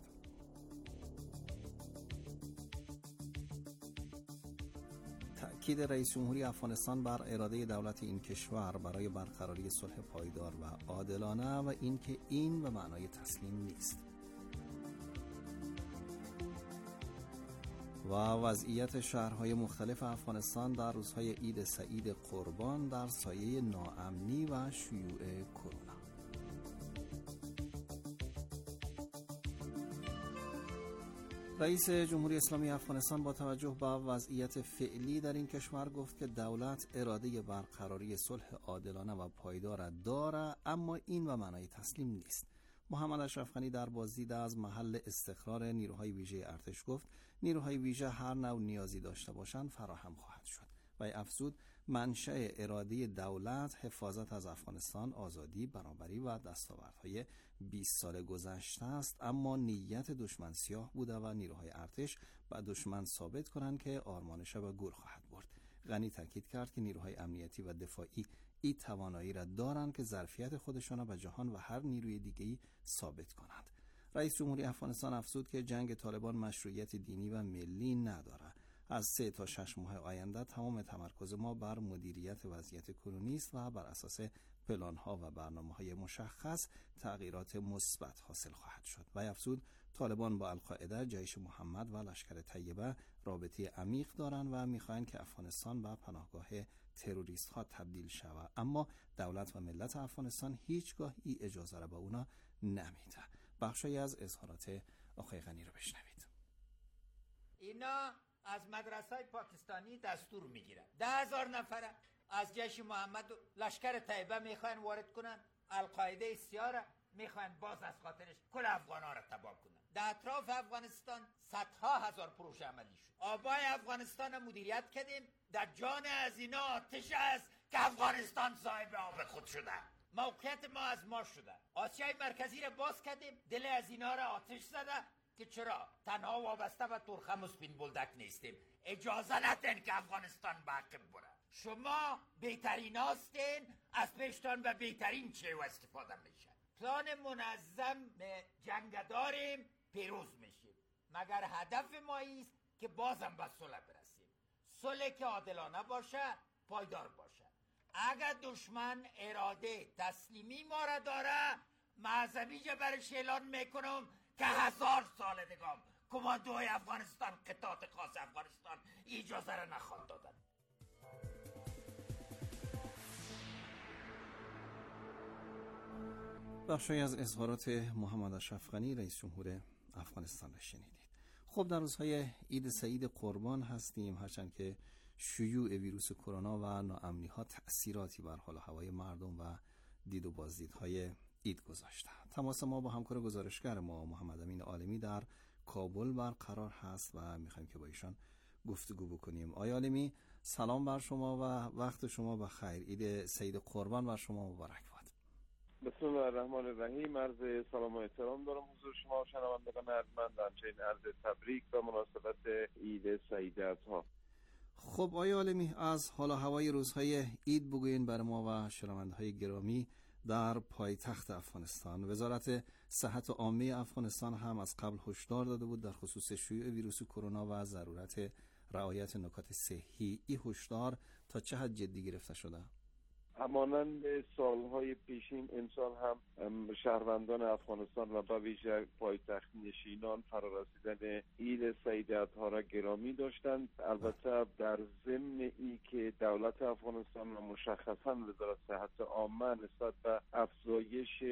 تأکید رئیس جمهوری افغانستان بر اراده دولت این کشور برای برقراری صلح پایدار و عادلانه و اینکه این به معنای تسلیم نیست. و وضعیت شهرهای مختلف افغانستان در روزهای عید سعید قربان در سایه ناامنی و شیوع کرونا. رئیس جمهوری اسلامی افغانستان با توجه به وضعیت فعلی در این کشور گفت که دولت اراده برقراری صلح عادلانه و پایدار دارد، اما این به معنای تسلیم نیست. محمد اشرف غنی در بازدید از محل استقرار نیروهای ویژه ارتش گفت نیروهای ویژه هر نوع نیازی داشته باشند فراهم خواهد شد. و افزود منشأ اراده دولت حفاظت از افغانستان، آزادی، برابری و دستاوردهای 20 سال گذشته است، اما نیت دشمن سیاه بوده و نیروهای ارتش به دشمن ثابت کنند که آرمانش به گور خواهد برد. غنی تاکید کرد که نیروهای امنیتی و دفاعی این توانایی را دارند که ظرفیت خودشان را به جهان و هر نیروی دیگه‌ای ثابت کنند. رئیس جمهوری افغانستان افزود که جنگ طالبان مشروعیت دینی و ملی ندارد. از 3 تا 6 ماه آینده تمام تمرکز ما بر مدیریت وضعیت کنونی است و بر اساس پلان‌ها و برنامه‌های مشخص تغییرات مثبت حاصل خواهد شد. و افزود طالبان با القاعده، جیش محمد و لشکر طیبه رابطه عمیق دارند و می‌خواهند که افغانستان به پناهگاه تروریست‌ها تبدیل شود، اما دولت و ملت افغانستان هیچگاه این اجازه را به اونا نمیده. بخشی از اظهارات آقای غنی رو بشنوید. اینا از مدرسه پاکستانی دستور میگیرن 10,000 نفر از جیش محمد و لشکر طیبه میخواین وارد کنن، القاعده سیاه میخواین باز از خاطرش کل افغانا را تباه کنن. در اطراف افغانستان صدها هزار پروژه عملی شد. آبای افغانستان مدیریت کردیم، در جان از اینا آتش است که افغانستان صاحب آب خود شده. موقعیت ما از ما شده. آسیای مرکزی را باز کردیم، دل از اینا را آتش زده که چرا تنها وابسته به ترخم و سپین بلدک نیستیم. اجازه ندین که افغانستان باقی بره. شما بهترین هستین، از پیشتان به بهترین چیو استفاده میشه. پلان منظم جنگ داریم، پیروز میشیم. مگر هدف ما ایست که بازم به صلح برسیم. صلح که عادلانه باشه، پایدار باشه. اگر دشمن اراده تسلیمی ما را داره، معذبیجه برش اعلان میکنم که 1000 سال دگام کماندوی افغانستان، قطعات خاص افغانستان اجازه را نخواهد دادن. بخشی از اظهارات محمد اشرف غنی رئیس جمهور افغانستان را شنیدید. خب در روزهای عید سعید قربان هستیم، هرچند که شیوع ویروس کرونا و ناامنی‌ها تأثیراتی بر حال و هوای مردم و دید و بازدیدهای عید گذاشته. تماس ما با همکار گزارشگر ما محمد امین عالمی در کابل برقرار هست و میخوایم که با ایشان گفتگو بکنیم. آقای عالمی، سلام بر شما و وقت شما بخیر. عید سعید قربان بر شما مبارک باد. بسم الله الرحمن الرحیم. عرض سلام و احترام دارم حضور شما شنوندگان ارجمند، همچنین عرض تبریک به مناسبت عید سعید اضحی. خب آقای عالمی، از حال و هوای روزهای عید بگوین بر ما و شنونده‌های گرامی در پایتخت افغانستان. وزارت صحت عامه افغانستان هم از قبل هشدار داده بود در خصوص شیوع ویروس کرونا و ضرورت رعایت نکات صحی. این هشدار تا چه حد جدی گرفته شده؟ همانند سالهای پیشین امسال هم شهروندان افغانستان و به ویژه پایتخت نشینان فرارسیدن عید سعید اضحی را گرامی داشتند. البته در ضمن ای که دولت افغانستان و مشخصا وزارت صحت عامه نسبت به افزایش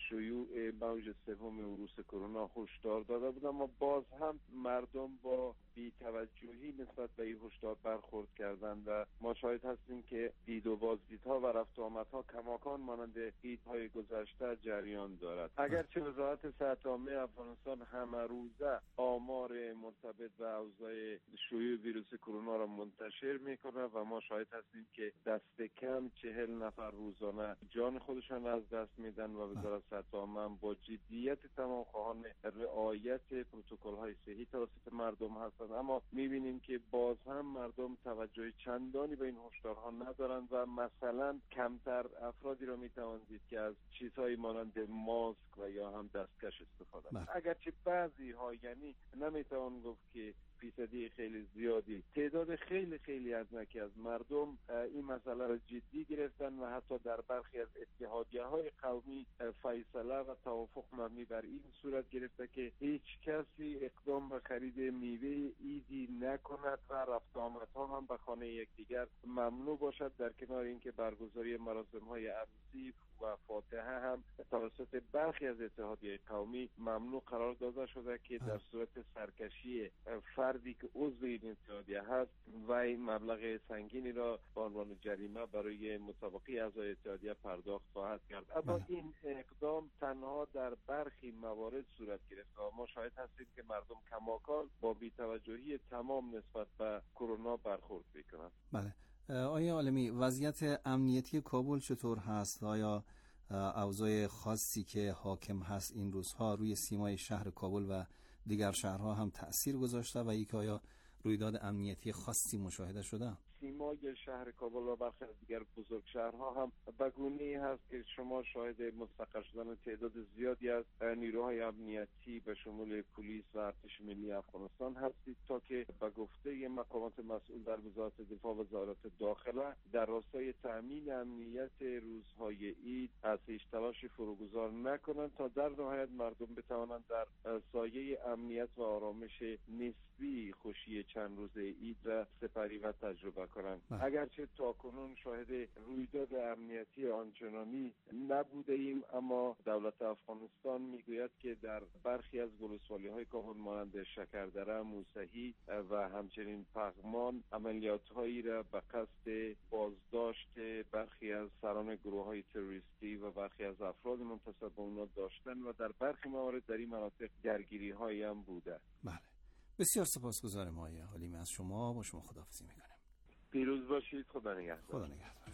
شیوع موج سوم ویروس کرونا هشدار داده بود، اما باز هم مردم با بی‌توجهی نسبت به این هشدار برخورد کردند و ما شاهد هستیم که دید و بازدیدها و رفت و آمدها کماکان مانند عیدهای گذشته جریان دارد. اگرچه وزارت صحت عامه افغانستان همه روزه آمار مرتبط به اوضاع شیوع ویروس کرونا را منتشر میکنه و ما شاهد هستیم که دست کم 40 نفر روزانه جان خودشان از دست میدن و وزارت صحت عامه با جدیت تمام خواهان رعایت پروتکل‌های صحی توسط مردم هستند، اما میبینیم که باز هم مردم توجه چندانی به این هشدارها ندارند و مثلا کمتر افرادی را میتوان دید که از چیزهایی مانند ماسک و یا هم دستکش استفاده کنند. اگرچه بعضی ها، یعنی نمیتوان گفت که فیصدی خیلی زیادی، تعداد خیلی خیلی اندکی از مردم این مسئله را جدی گرفتن و حتی در برخی از اتحادیه‌های قومی فیصله و توافق مبنی بر این صورت گرفته که هیچ کسی اقدام به خرید میوه عیدی نکند و رفت آمدها هم به خانه یکدیگر ممنوع باشد، در کنار اینکه برگزاری مراسم‌های عروسی و فاتحه هم توسط برخی از اتحادیه قومی ممنوع قرار داده شده که در صورت سرکشی فردی که عضو این اتحادیه هست و این مبلغ سنگینی را به عنوان جریمه برای مسابقه اعضای اتحادیه پرداخت خواهد کرد. اما این اقدام تنها در برخی موارد صورت گرفته و ما شاهد هستیم که مردم کماکان با بی‌توجهی تمام نسبت به کرونا برخورد میکنند. بله. آیا عالمی، وضعیت امنیتی کابل چطور هست؟ آیا اوضاع خاصی که حاکم هست این روزها روی سیمای شهر کابل و دیگر شهرها هم تأثیر گذاشته و اینکه آیا رویداد امنیتی خاصی مشاهده شده؟ سیمای شهر کابل و برخی از دیگر بزرگ شهرها هم به گونه‌ای هست که شما شاهد مستقر شدن تعداد زیادی از نیروهای امنیتی به شمول پلیس و ارتش ملی افغانستان هستید تا که به گفته مقامات مسئول در وزارت دفاع و وزارت داخله در راستای تأمین امنیت روزهای عید از هیچ تلاشی فروگذار نکنند تا در نهایت مردم بتوانند در سایه امنیت و آرامش نسبی خوشی چند روز عید را سپری و تجربه کنند. اگرچه تاکنون شاهد رویداد امنیتی آنچنانی نبوده ایم، اما دولت افغانستان میگوید که در برخی از ولسوالی‌های کابل مانند شکردره، موسهی و همچنین پغمان عملیات‌هایی را به قصد بازداشت برخی از سران گروه‌های تروریستی و برخی از افراد منتسب به آنها داشتن و در برخی موارد در این مناطق درگیری‌هایی هم بوده. بله. بسیار سپاسگزارم آقای حلیمی از شما. با شما خداحافظی می‌کنم. پیروز باشید. خدا نگهدار. خدا نگهدار.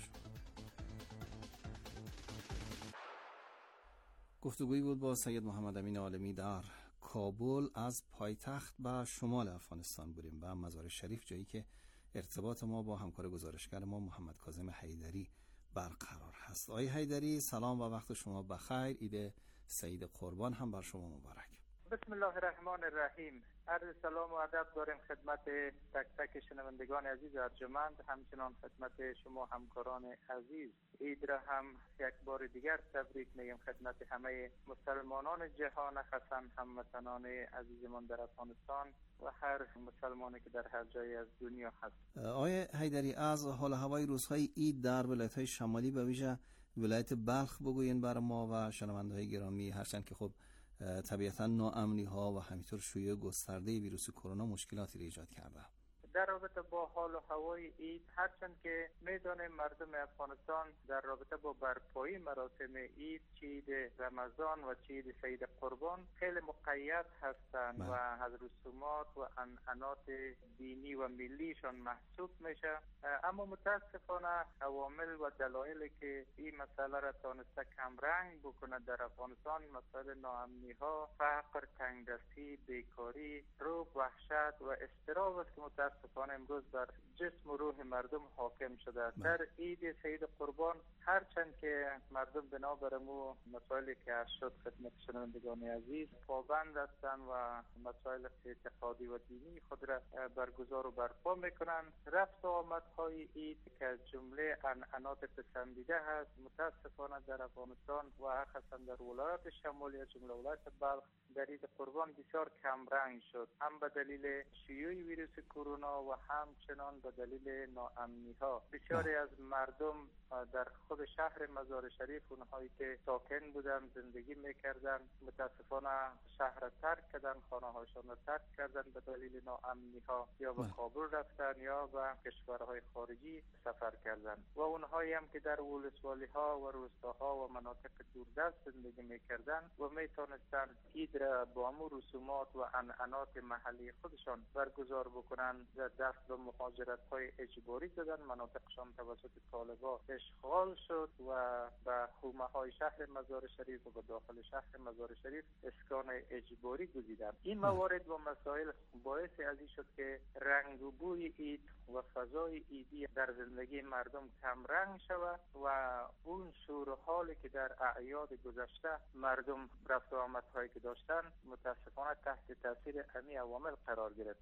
گفتگویی بود با سید محمد امین عالمی در کابل. از پایتخت به شمال افغانستان بودیم و مزار شریف، جایی که ارتباط ما با همکار گزارشگر ما محمد کاظم حیدری برقرار هست. آقای حیدری سلام و وقت شما بخیر. عید سعید قربان هم بر شما مبارک. بسم الله الرحمن الرحیم. عرض سلام و ادب داریم خدمت تک تک شنوندگان عزیز ارجمند، همچنان خدمت شما همکاران عزیز. عید را هم یک بار دیگر تبریک میگم خدمت همه مسلمانان جهان، خاصا هموطنان عزیزمان در افغانستان و هر مسلمانی که در هر جای از دنیا هست. آقای حیدری، از حال هوای روزهای عید در ولایت‌های شمالی به ویژه ولایت بلخ بگوین بر ما و شنونده‌های گرامی، هرچند که خب طبیعتا ناامنی ها و همینطور شیوع گسترده ویروس کرونا مشکلاتی را ایجاد کرده. در رابطه با حال و هوای عید، هرچند که میدانیم مردم افغانستان در رابطه با برپایی مراسم عید، چه عید رمضان و چه عید سعید قربان خیلی مقید هستند و از رسومات و عنعنات دینی و ملیشان محسوب میشه، اما متاسفانه عوامل و دلایلی که این مسئله را تانسته کم رنگ بکنه در افغانستان، مسائل ناامنی ها، فقر، تنگدستی، بیکاری، رعب، وحشت و اضطراب است که متاسفانه امروز بر جسم و روح مردم حاکم شده است. در عید سعید قربان هرچند که مردم بنابر مو مسائلی که عرض شد خدمت شنوندگان عزیز پابند هستند و مسائل اعتقادی و دینی خود را برگزار و برپا میکنند، رفت و آمدهای عید که از جمله عنعنات پسندیده هست متاسفانه در افغانستان و خاصا در ولایات شمالی جمله ولایت بلخ در عید قربان بسیار کم رنگ شد، هم به دلیل شیوع ویروس کرونا و همچنان به دلیل ناامنی ها. بسیاری از مردم در خود شهر مزار شریف، اونهایی که ساکن بودن زندگی میکردن، متاسفانه شهر را ترک کردن، خانه هاشان را ترک کردن به دلیل ناامنی ها، یا به کابل رفتن یا به کشورهای خارجی سفر کردن و اونهایی هم که در ولسوالی ها و روستاها و مناطق دوردست زندگی میکردن و میتونستن عید را با امور رسومات و عنعنات محلی خودشان برگزار بکنن، دست به مهاجرت های اجباری دادن، مناطقشان توسط طالبان اشغال شد و به حومه های شهر مزار شریف و به داخل شهر مزار شریف اسکان اجباری گزیدند. این موارد و مسائل باعث ازی شد که رنگ و بوی عید و فضای عیدی در زندگی مردم کم رنگ شود و اون شور و حالی که در اعیاد گذشته مردم رفت و آمدهایی که داشتن متاسفانه تحت تاثیر همین عوامل قرار گرفت.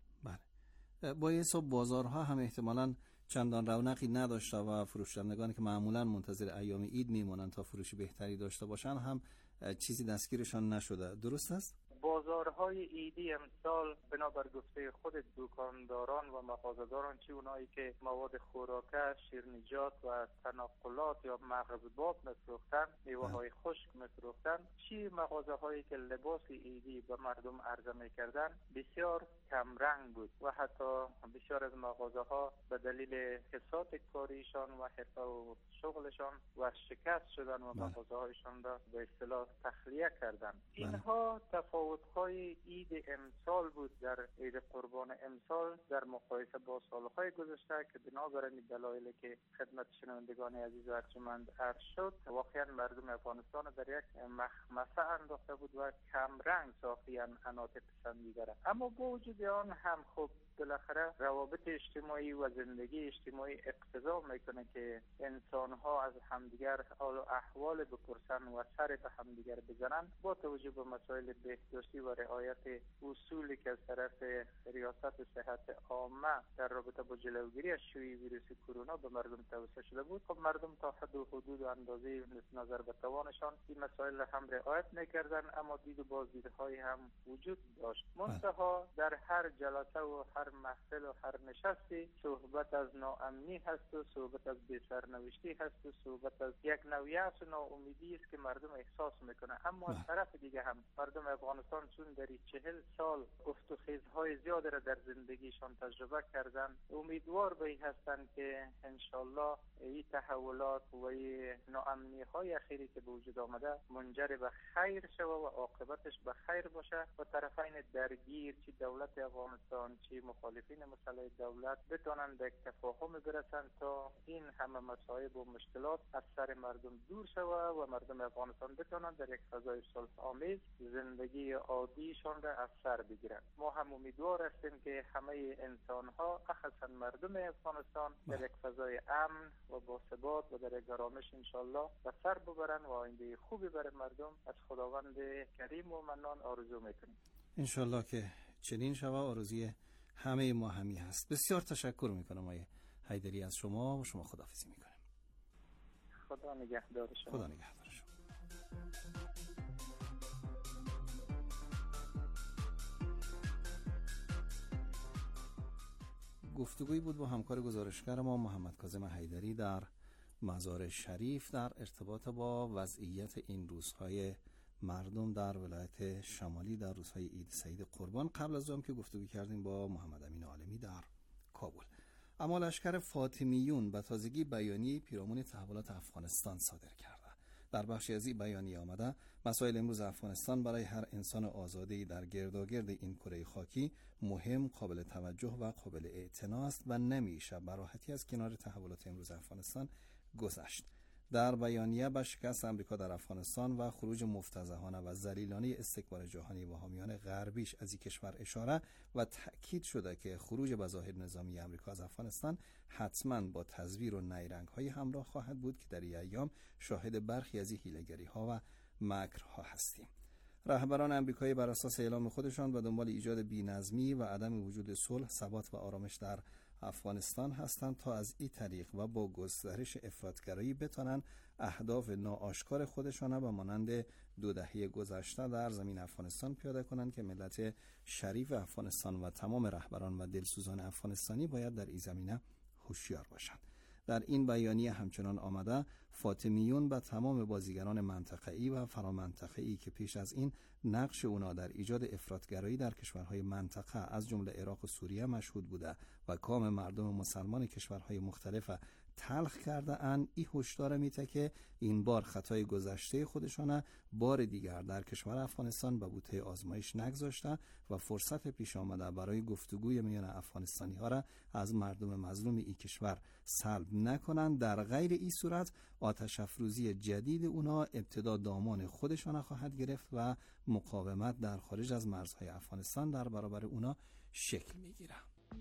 بله. با این صبح بازارها هم احتمالاً چندان رونقی نداشته و فروشندگانی که معمولاً منتظر ایام عید میمونن تا فروش بهتری داشته باشن هم چیزی دستگیرشان نشده. درست است؟ بازارهای عیدی امسال بنابر گفته خود دکانداران و مغازه‌داران، چه اونایی که مواد خوراکه، شیرینیجات و تنقلات یا مغزباب می‌فروختند، میوه‌های خشک می‌فروختند، چه مغازه‌هایی که لباس عیدی به مردم عرضه می‌کردند، بسیار کم رنگ بود و حتی بسیار از مغازه‌ها به دلیل کساد کاریشان و حرفه و شغلشان و شکست شدن و مغازه‌هایشان را به اصطلاح تخلیه کردند. اینها تفاوت‌های عید امسال بود در عید قربان امسال در مقایسه با سال‌های گذشته که بنابر این دلایلی که خدمت شنوندگان عزیز و ارجمند عرض شد، واقعا مردم افغانستان در یک مخمسه انداخته بود و کم رنگ ساختی عنعنات پسندیده را. اما با وجود آن هم خب بالاخره روابط اجتماعی و زندگی اجتماعی اقتضا میکنه که انسان ها از همدیگر احوال بپرسن و سر به همدیگر بزنن با توجه به مسائل بهداشتی و رعایت اصولی که از طرف ریاست صحت عامه در رابطه با جلوگیری از شیوع ویروس کرونا به مردم توصیه شده بود. خب مردم تا حد و حدود و اندازه نظر به توانشان این مسائل را هم رعایت میکردن، اما دید و بازدیدهای هم وجود داشت. منتها در هر جلسه و هر محفل و هر نشستی صحبت از ناامنی هست و صحبت از بی‌سرنوشتی هست و صحبت از یک نوع یأس و ناامیدی است که مردم احساس میکنه. اما از طرف دیگه هم مردم افغانستان چون در 40 سال گفت و خیزهای زیاد را در زندگیشان تجربه کردن، امیدوار به این هستند که انشالله این تحولات و این ناامنی های اخیری که به وجود آمده منجر به خیر شود و عاقبتش به خیر باشه و طرفین درگیر چی دولت افغانستان چی مخالفین مسئله دولت بتونن به تفاهم برسن تا این همه مصائب و مشکلات از سر مردم دور شود و مردم افغانستان بتونن در یک فضای صلح آمیز زندگی عادیشان را از سر بگیرن. ما هم امیدوار هستیم که همه انسان ها خصوصا مردم افغانستان در یک فضای امن و با ثبات و در یک آرامش انشالله به سر ببرن و آینده خوبی برای مردم از خداوند کریم و منان آرزو میکنیم. انشالله که چنین شود، آرزوی همه ما همی هست. بسیار تشکر میکنم آقای حیدری از شما و شما خداحافظی میکنم. خدا نگهدار شما. خدا نگهدار شما. گفتگویی بود با همکار گزارشگر ما محمد کاظم حیدری در مزار شریف در ارتباط با وضعیت این روزهای مردم در ولایت شمالی در روزهای عید سعید قربان، قبل از آن که گفتگو کردیم با محمد امین عالمی در کابل. اما لشکر فاطمیون به تازگی بیانیه پیرامون تحولات افغانستان صادر کرده. در بخشی از این بیانیه آمده مسائل امروز افغانستان برای هر انسان آزاده‌ای در گرداگرد این کره خاکی مهم، قابل توجه و قابل اعتنا است و نمیشه به راحتی از کنار تحولات امروز افغانستان گذشت. در بیانیه به شکست امریکا در افغانستان و خروج مفتضحانه و ذلیلانه استکبار جهانی و حامیان غربیش از این کشور اشاره و تأکید شده که خروج بظاهر نظامی امریکا از افغانستان حتماً با تزویر و نیرنگ‌های همراه خواهد بود که در این ایام شاهد برخی از این حیله‌گری‌ها و مکرها هستیم. رهبران آمریکایی بر اساس اعلام خودشان به دنبال ایجاد بی‌نظمی و عدم وجود صلح، ثبات و آرامش در افغانستان هستند تا از این طریق و با گسترش افراطگرایی بتوانند اهداف ناآشکار خودشان را مانند 2 دهه گذشته در زمین افغانستان پیاده کنند که ملت شریف افغانستان و تمام رهبران و دلسوزان افغانستانی باید در این زمینه هوشیار باشند. در این بیانیه همچنان آمده فاطمیون به تمام بازیگران منطقه‌ای و فرامنطقه‌ای که پیش از این نقش اونا در ایجاد افراطگرایی در کشورهای منطقه از جمله عراق و سوریه مشهود بوده و کام مردم مسلمان کشورهای مختلف تلخ کرده اند، این هشدار میده که این بار خطای گذشته خودشانه بار دیگر در کشور افغانستان به بوته آزمایش نگذاشته و فرصت پیش آمده برای گفتگوی میان افغانستانی ها را از مردم مظلوم این کشور سلب نکنند. در غیر این صورت آتش افروزی جدید اونا ابتدا دامان خودشان خواهد گرفت و مقاومت در خارج از مرزهای افغانستان در برابر اونا شکل میگیره.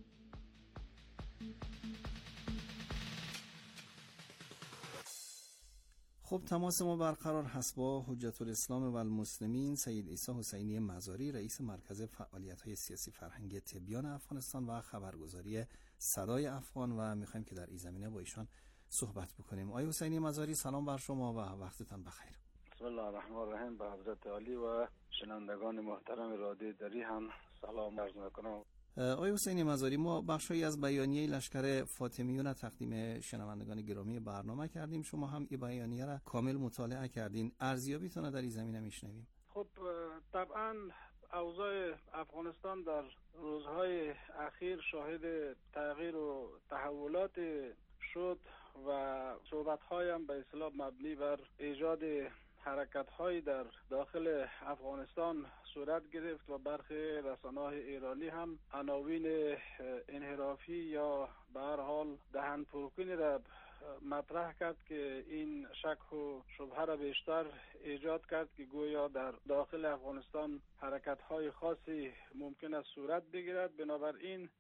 خب تماس ما برقرار هست با حجت الاسلام و المسلمین سید عیسی حسینی مزاری، رئیس مرکز فعالیت‌های سیاسی فرهنگی تبیان افغانستان و خبرگزاری صدای افغان و می‌خوایم که در این زمینه با ایشان صحبت بکنیم. آقای حسینی مزاری سلام بر شما و وقتتان بخیر. بسم الله الرحمن الرحیم. به حضرت عالی و شنوندگان محترم رادیو دری هم سلام عرض می‌کنم. آقای حسینی مزاری، ما بخشی از بیانیه لشکر فاطمیون تقدیم شنوندگان گرامی برنامه کردیم، شما هم این بیانیه را کامل مطالعه کردین، ارزیابیتون در این زمینه میشنویم. خب طبعا اوضاع افغانستان در روزهای اخیر شاهد تغییر و تحولات شد و صحبت‌های هم به اصطلاح مبنی بر ایجاد حرکت‌های در داخل افغانستان صورت گرفت و برخی رسانه‌های ایرانی هم عناوین انحرافی یا به هر حال دهن پرکنی را مطرح کرد که این شک و شبهه را بیشتر ایجاد کرد که گویا در داخل افغانستان حرکت‌های خاصی ممکن است صورت بگیرد. بنابراین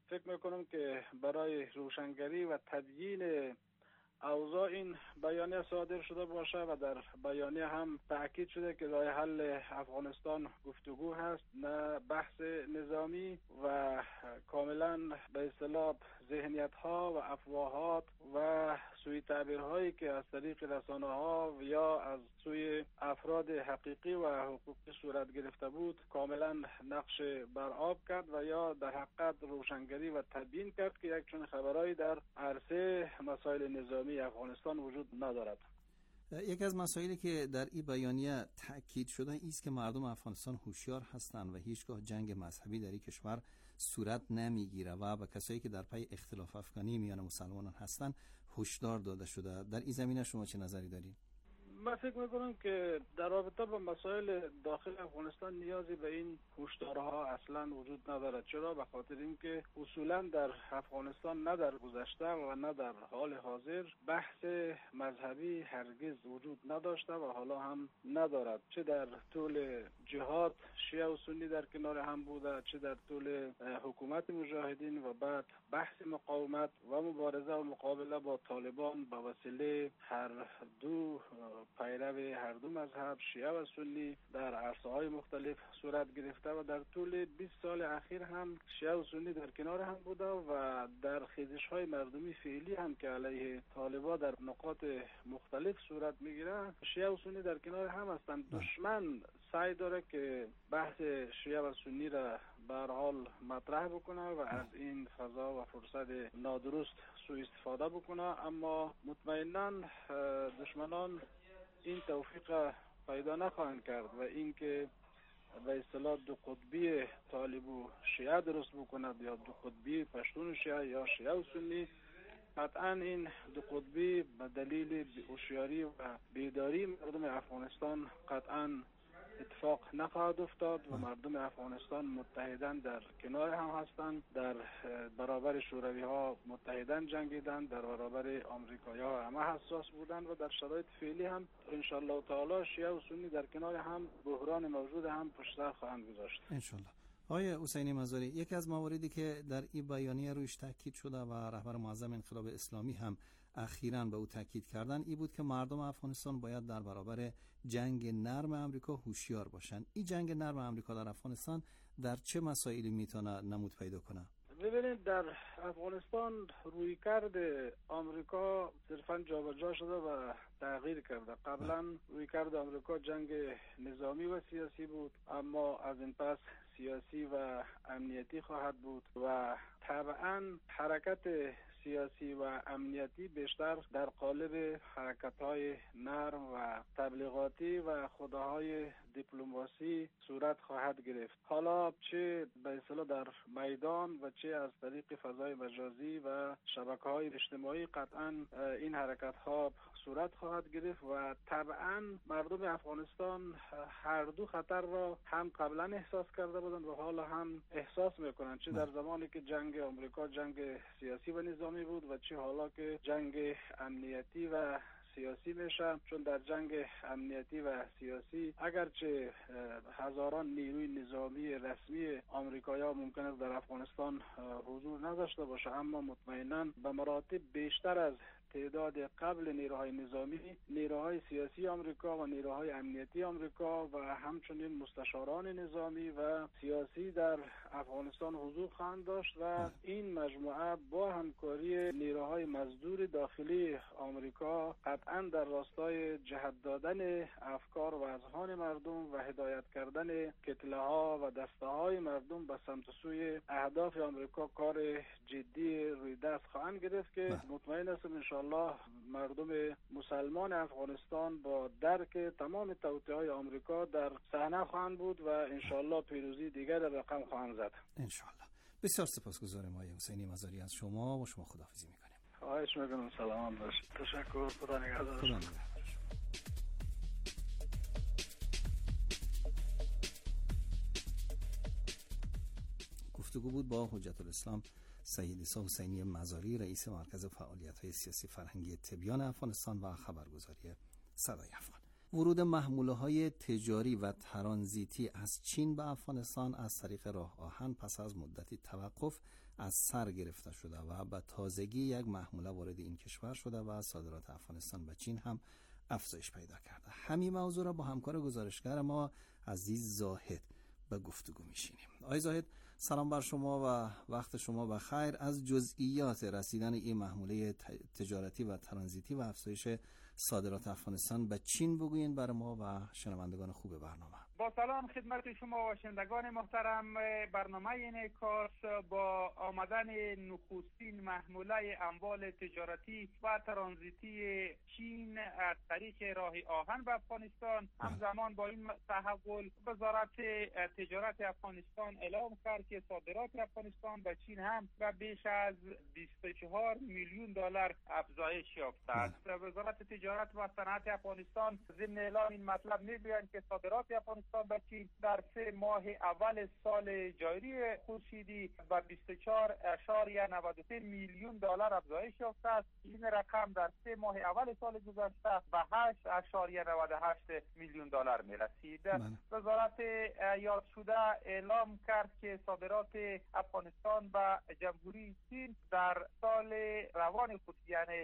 فکر میکنم که برای روشنگری و تبیین اوضاع این بیانیه صادر شده باشه و در بیانیه هم تاکید شده که راه حل افغانستان گفتگو هست، نه بحث نظامی، و کاملا به اصطلاح ذهنیت ها و افواهات و سوی تعبیرهایی که از طریق رسانه ها و یا از سوی افراد حقیقی و حقوقی صورت گرفته بود کاملا نقش بر آب کرد و یا در حقیقت روشنگری و تبیین کرد که یک چنین خبرایی در عرصه مسائل نظامی افغانستان وجود ندارد. یکی از مسائلی که در این بیانیه تاکید شده است که مردم افغانستان هوشیار هستند و هیچگاه جنگ مذهبی در این کشور صورت نمیگیره و به کسایی که در پی اختلاف افغانی میان مسلمانان هستند هشدار داده شده. در این زمینه شما چه نظری دارید؟ من فکر میکنم که در رابطه با مسائل داخل افغانستان نیازی به این هشدارها اصلا وجود ندارد. چرا؟ به خاطر اینکه اصولا در افغانستان نه در گذشته و نه در حال حاضر بحث مذهبی هرگز وجود نداشته و حالا هم ندارد. چه در طول جهاد شیعه و سنی در کنار هم بوده، چه در طول حکومت مجاهدین و بعد بحث مقاومت و مبارزه و مقابله با طالبان به وسیله هر دو پیرو هر دو مذهب شیعه و سنی در عرصه‌های مختلف صورت گرفته و در طول 20 سال اخیر هم شیعه و سنی در کنار هم بوده و در خیزش‌های مردمی فعلی هم که علیه طالبان در نقاط مختلف صورت میگیره شیعه و سنی در کنار هم هستند. دشمن سعی داره که بحث شیعه و سنی را به هر حال مطرح بکنه و از این فضا و فرصت نادرست سوء استفاده بکنه، اما مطمئناً دشمنان این توفیق پیدا نخواهند کرد و اینکه به اصطلاح دو قطبی طالب و شیعه درست بکند یا دو قطبی پشتون و شیعه یا شیعه و سنی، قطعا این دو قطبی به دلیل هوشیاری و بیداری مردم افغانستان قطعا اتفاق نخواهد افتاد و مردم افغانستان متحدن در کنار هم هستند، در برابر شوروی ها متحدن جنگیدن، در برابر آمریکایی ها همه حساس بودن و در شرایط فعلی هم انشالله تعالی شیعه و سنی در کنار هم بحران موجود هم پشت سر خواهند گذاشت انشالله. آقای حسینی مزاری، یکی از مواردی که در این بیانیه رویش تاکید شده و رهبر معظم انقلاب اسلامی هم اخیراً به او تاکید کردن این بود که مردم افغانستان باید در برابر جنگ نرم امریکا هوشیار باشند. این جنگ نرم امریکا در افغانستان در چه مسائلی میتونه نمود پیدا کنه؟ ببینید در افغانستان رویکرد آمریکا صرفاً جابجا شده و تغییر کرده. قبلا رویکرد آمریکا جنگ نظامی و سیاسی بود، اما از این پس سیاسی و امنیتی خواهد بود و طبعاً حرکت سیاسی و امنیتی بیشتر در قالب حرکت‌های نرم و تبلیغاتی و خودهای دیپلماسی صورت خواهد گرفت. حالا چه به اصطلاح در میدان و چه از طریق فضای مجازی و شبکه‌های اجتماعی قطعاً این حرکت‌ها صورت خواهد گرفت و طبعاً مردم افغانستان هر دو خطر را هم قبلا احساس کرده بودند و حالا هم احساس میکنند، چه در زمانی که جنگ آمریکا جنگ سیاسی و نظامی بود و چه حالا که جنگ امنیتی و سیاسی میشه. چون در جنگ امنیتی و سیاسی اگرچه هزاران نیروی نظامی رسمی آمریکایی‌ها ممکن است در افغانستان حضور نداشته باشه، اما مطمئناً به مراتب بیشتر از تعداد قبل نیروهای نظامی، نیروهای سیاسی آمریکا و نیروهای امنیتی آمریکا و همچنین مستشاران نظامی و سیاسی در افغانستان حضور خواهند داشت و این مجموعه با همکاری نیروهای مزدور داخلی آمریکا قطعاً در راستای جهت دادن افکار و اذهان مردم و هدایت کردن کتله‌ها و دسته‌های مردم به سمت سوی اهداف آمریکا کار جدی روی دست خواهند گرفت که مطمئن هستم الله مردم مسلمان افغانستان با درک تمام توطئه‌های آمریکا در صحنه خواهند بود و انشالله پیروزی دیگر در رقم خواهند زد انشالله. بسیار سپاسگزارم آقای حسینی مزاری از شما و شما خداحافظی میکنیم. خواهش میکنم. سلام باشید. تشکر. خدا نگهدار. گفتگو بود با حجت الاسلام سید عیسی حسینی مزاری، رئیس مرکز فعالیت‌های سیاسی فرهنگی تبیان افغانستان و خبرگزاری صدای افغان. ورود محموله‌های تجاری و ترانزیتی از چین به افغانستان از طریق راه آهن پس از مدتی توقف از سر گرفته شده و به تازگی یک محموله وارد این کشور شده و صادرات افغانستان به چین هم افزایش پیدا کرده. همین موضوع را با همکار گزارشگر ما عزیز زاهد به گفتگو میشینیم. آقای زاهد، سلام بر شما و وقت شما بخیر. از جزئیات رسیدن این محموله تجارتی و ترانزیتی و افزایش صادرات افغانستان به چین بگوین برای ما و شنوندگان خوب برنامه. با سلام خدمت شما و شنوندگان محترم. برنامه انعکاس با آمدن نخستین محموله اموال تجارتی و ترانزیتی چین از طریق راه آهن به افغانستان، همزمان با این تحول وزارت تجارت افغانستان اعلام کرد که صادرات افغانستان به چین هم به بیش از 24 میلیون دلار افزایش یافته است. وزارت تجارت و صنعت افغانستان ضمن اعلام این مطلب میگویند که صادرات افغانستان به چین در 3 ماه اول سال جاری خورشیدی به 24.93 میلیون دلار افزایش یافته است. این رقم در 3 ماه اول سال گذشته به 8.98 میلیون دلار می رسید. وزارت یاد شده اعلام کرد که صادرات افغانستان به جمهوری چین در سال روان خورشیدی یعنی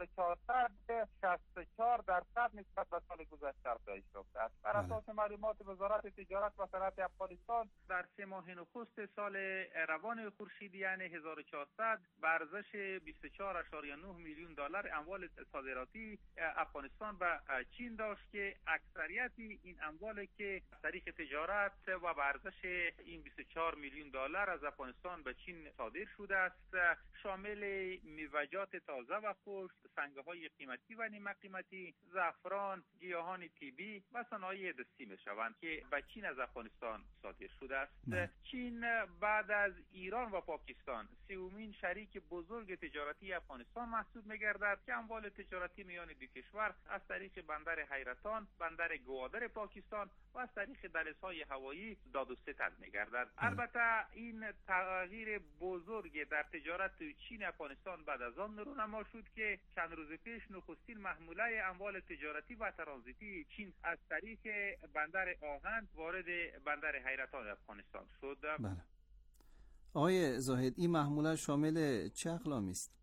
1464% نسبت به سال گذشته افزایش یافته است. بر اساس معلومات وزارت تجارت و صنعت افغانستان در 3 ماه نخست سال روان خورشیدی یعنی 1400 به ارزش 24.9 میلیون دلار اموال صادراتی افغانستان به چین داشت که اکثریت این اموال که از طریق تجارت و به ارزش این 24 میلیون دلار از افغانستان به چین صادر شده است شامل میوه‌جات تازه و خشک، سنگ‌های قیمتی و نیمه قیمتی، زعفران، گیاهان طبی و صنایع دستی می‌شوند که به چین از افغانستان صادر شده است. چین بعد از ایران و پاکستان سومین شریک بزرگ تجارتی افغانستان محسوب می‌گردد که اموال تجارتی میان دو کشور از طریق بندر حیرتان، بندر گوادر پاکستان و از طریق دهلیزهای هوایی داد و ستد می‌گردد. البته این تغییر بزرگ در تجارت چین افغانستان بعد از آن رونما شد که چند روز پیش نخستین محموله اموال تجارتی و ترانزیتی چین از طریق بندر آهن وارد بندر حیرتان افغانستان شد. بله. آقای زاهد، این محموله شامل چه اقلامی است؟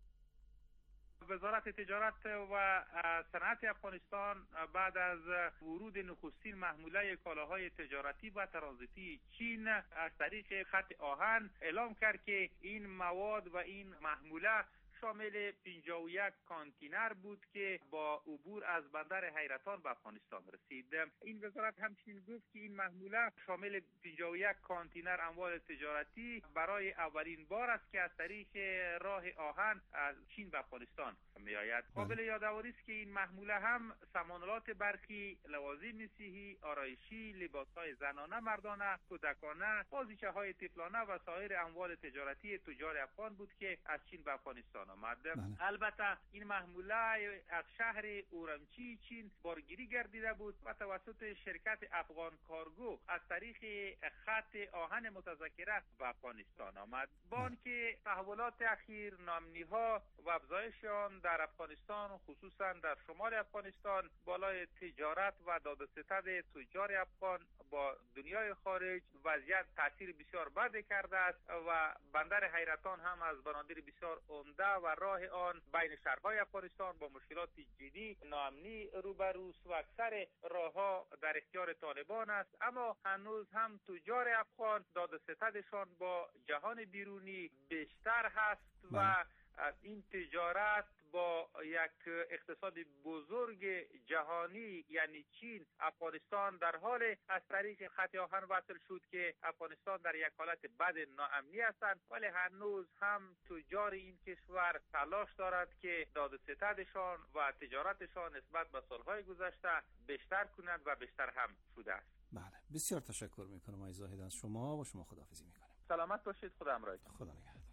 وزارت تجارت و صنعت افغانستان بعد از ورود نخستین محموله کالاهای تجارتی و ترانزیتی چین از طریق خط آهن اعلام کرد که این مواد و این محموله شامل 51 کانتینر بود که با عبور از بندر حیرتان به افغانستان رسید. این وزارت همچنین گفت که این محموله شامل 51 کانتینر اموال تجارتی برای اولین بار است که از طریق راه آهن از چین به افغانستان می آید. قابل یادآوری است که این محموله هم سامانات برقی، لوازم صحی، آرایشی، لباس‌های زنانه، مردانه، کودکانه، بازیچه‌های طفلانه و سایر اموال تجارتی تجار افغان بود که از چین به افغانستان آمد. البته این محموله از شهر اورمچی چین بارگیری گردیده بود و توسط شرکت افغان کارگو از طریق خط آهن متذکره به افغانستان آمد. با آنکه تحولات اخیر، ناامنی‌ها و افزایش آن در افغانستان خصوصا در شمال افغانستان بالای تجارت و داد و ستد تجار افغان با دنیای خارج وضعیت تاثیر بسیار بد کرده است و بندر حیرتان هم از بنادر بسیار عمده و راه آن بین شهرهای افغانستان با مشکلات جدی ناامنی روبروست و اکثر راهها در اختیار طالبان است، اما هنوز هم تجار افغان داد و ستدشان با جهان بیرونی بیشتر هست و این تجارت با یک اقتصاد بزرگ جهانی یعنی چین افغانستان در حال از طریق خط آهن وصل شد که افغانستان در یک حالت بد ناامنی هستند، ولی هنوز هم تجار این کشور تلاش دارد که داد و ستدشان و تجارتشان نسبت به سالهای گذشته بیشتر کنند و بیشتر هم شده است. بله، بسیار تشکر میکنم آقای زاهد از شما و شما خداحافظی میکنم. سلامت باشید. خدا همراهتون. خدا نگهدار.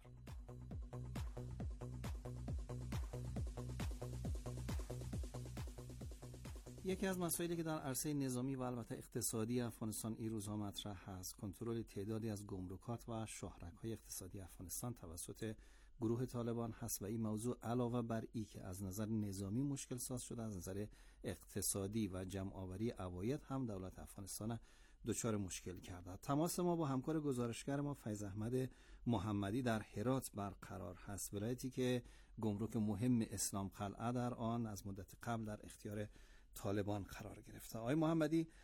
یکی از مسائلی که در عرصه نظامی و البته اقتصادی افغانستان این روزها مطرح هست کنترل تعدادی از گمرکات و شاهرگ‌های اقتصادی افغانستان توسط گروه طالبان هست و این موضوع علاوه بر این که از نظر نظامی مشکل ساز شده، از نظر اقتصادی و جمع آوری عواید هم دولت افغانستان دچار مشکل کرده. تماس ما با همکار گزارشگر ما فیض احمد محمدی در هرات برقرار هست، ولایتی که گمرک مهم اسلام قلعه در آن از مدت قبل در اختیار طالبان قرار گرفته. آقای محمدی،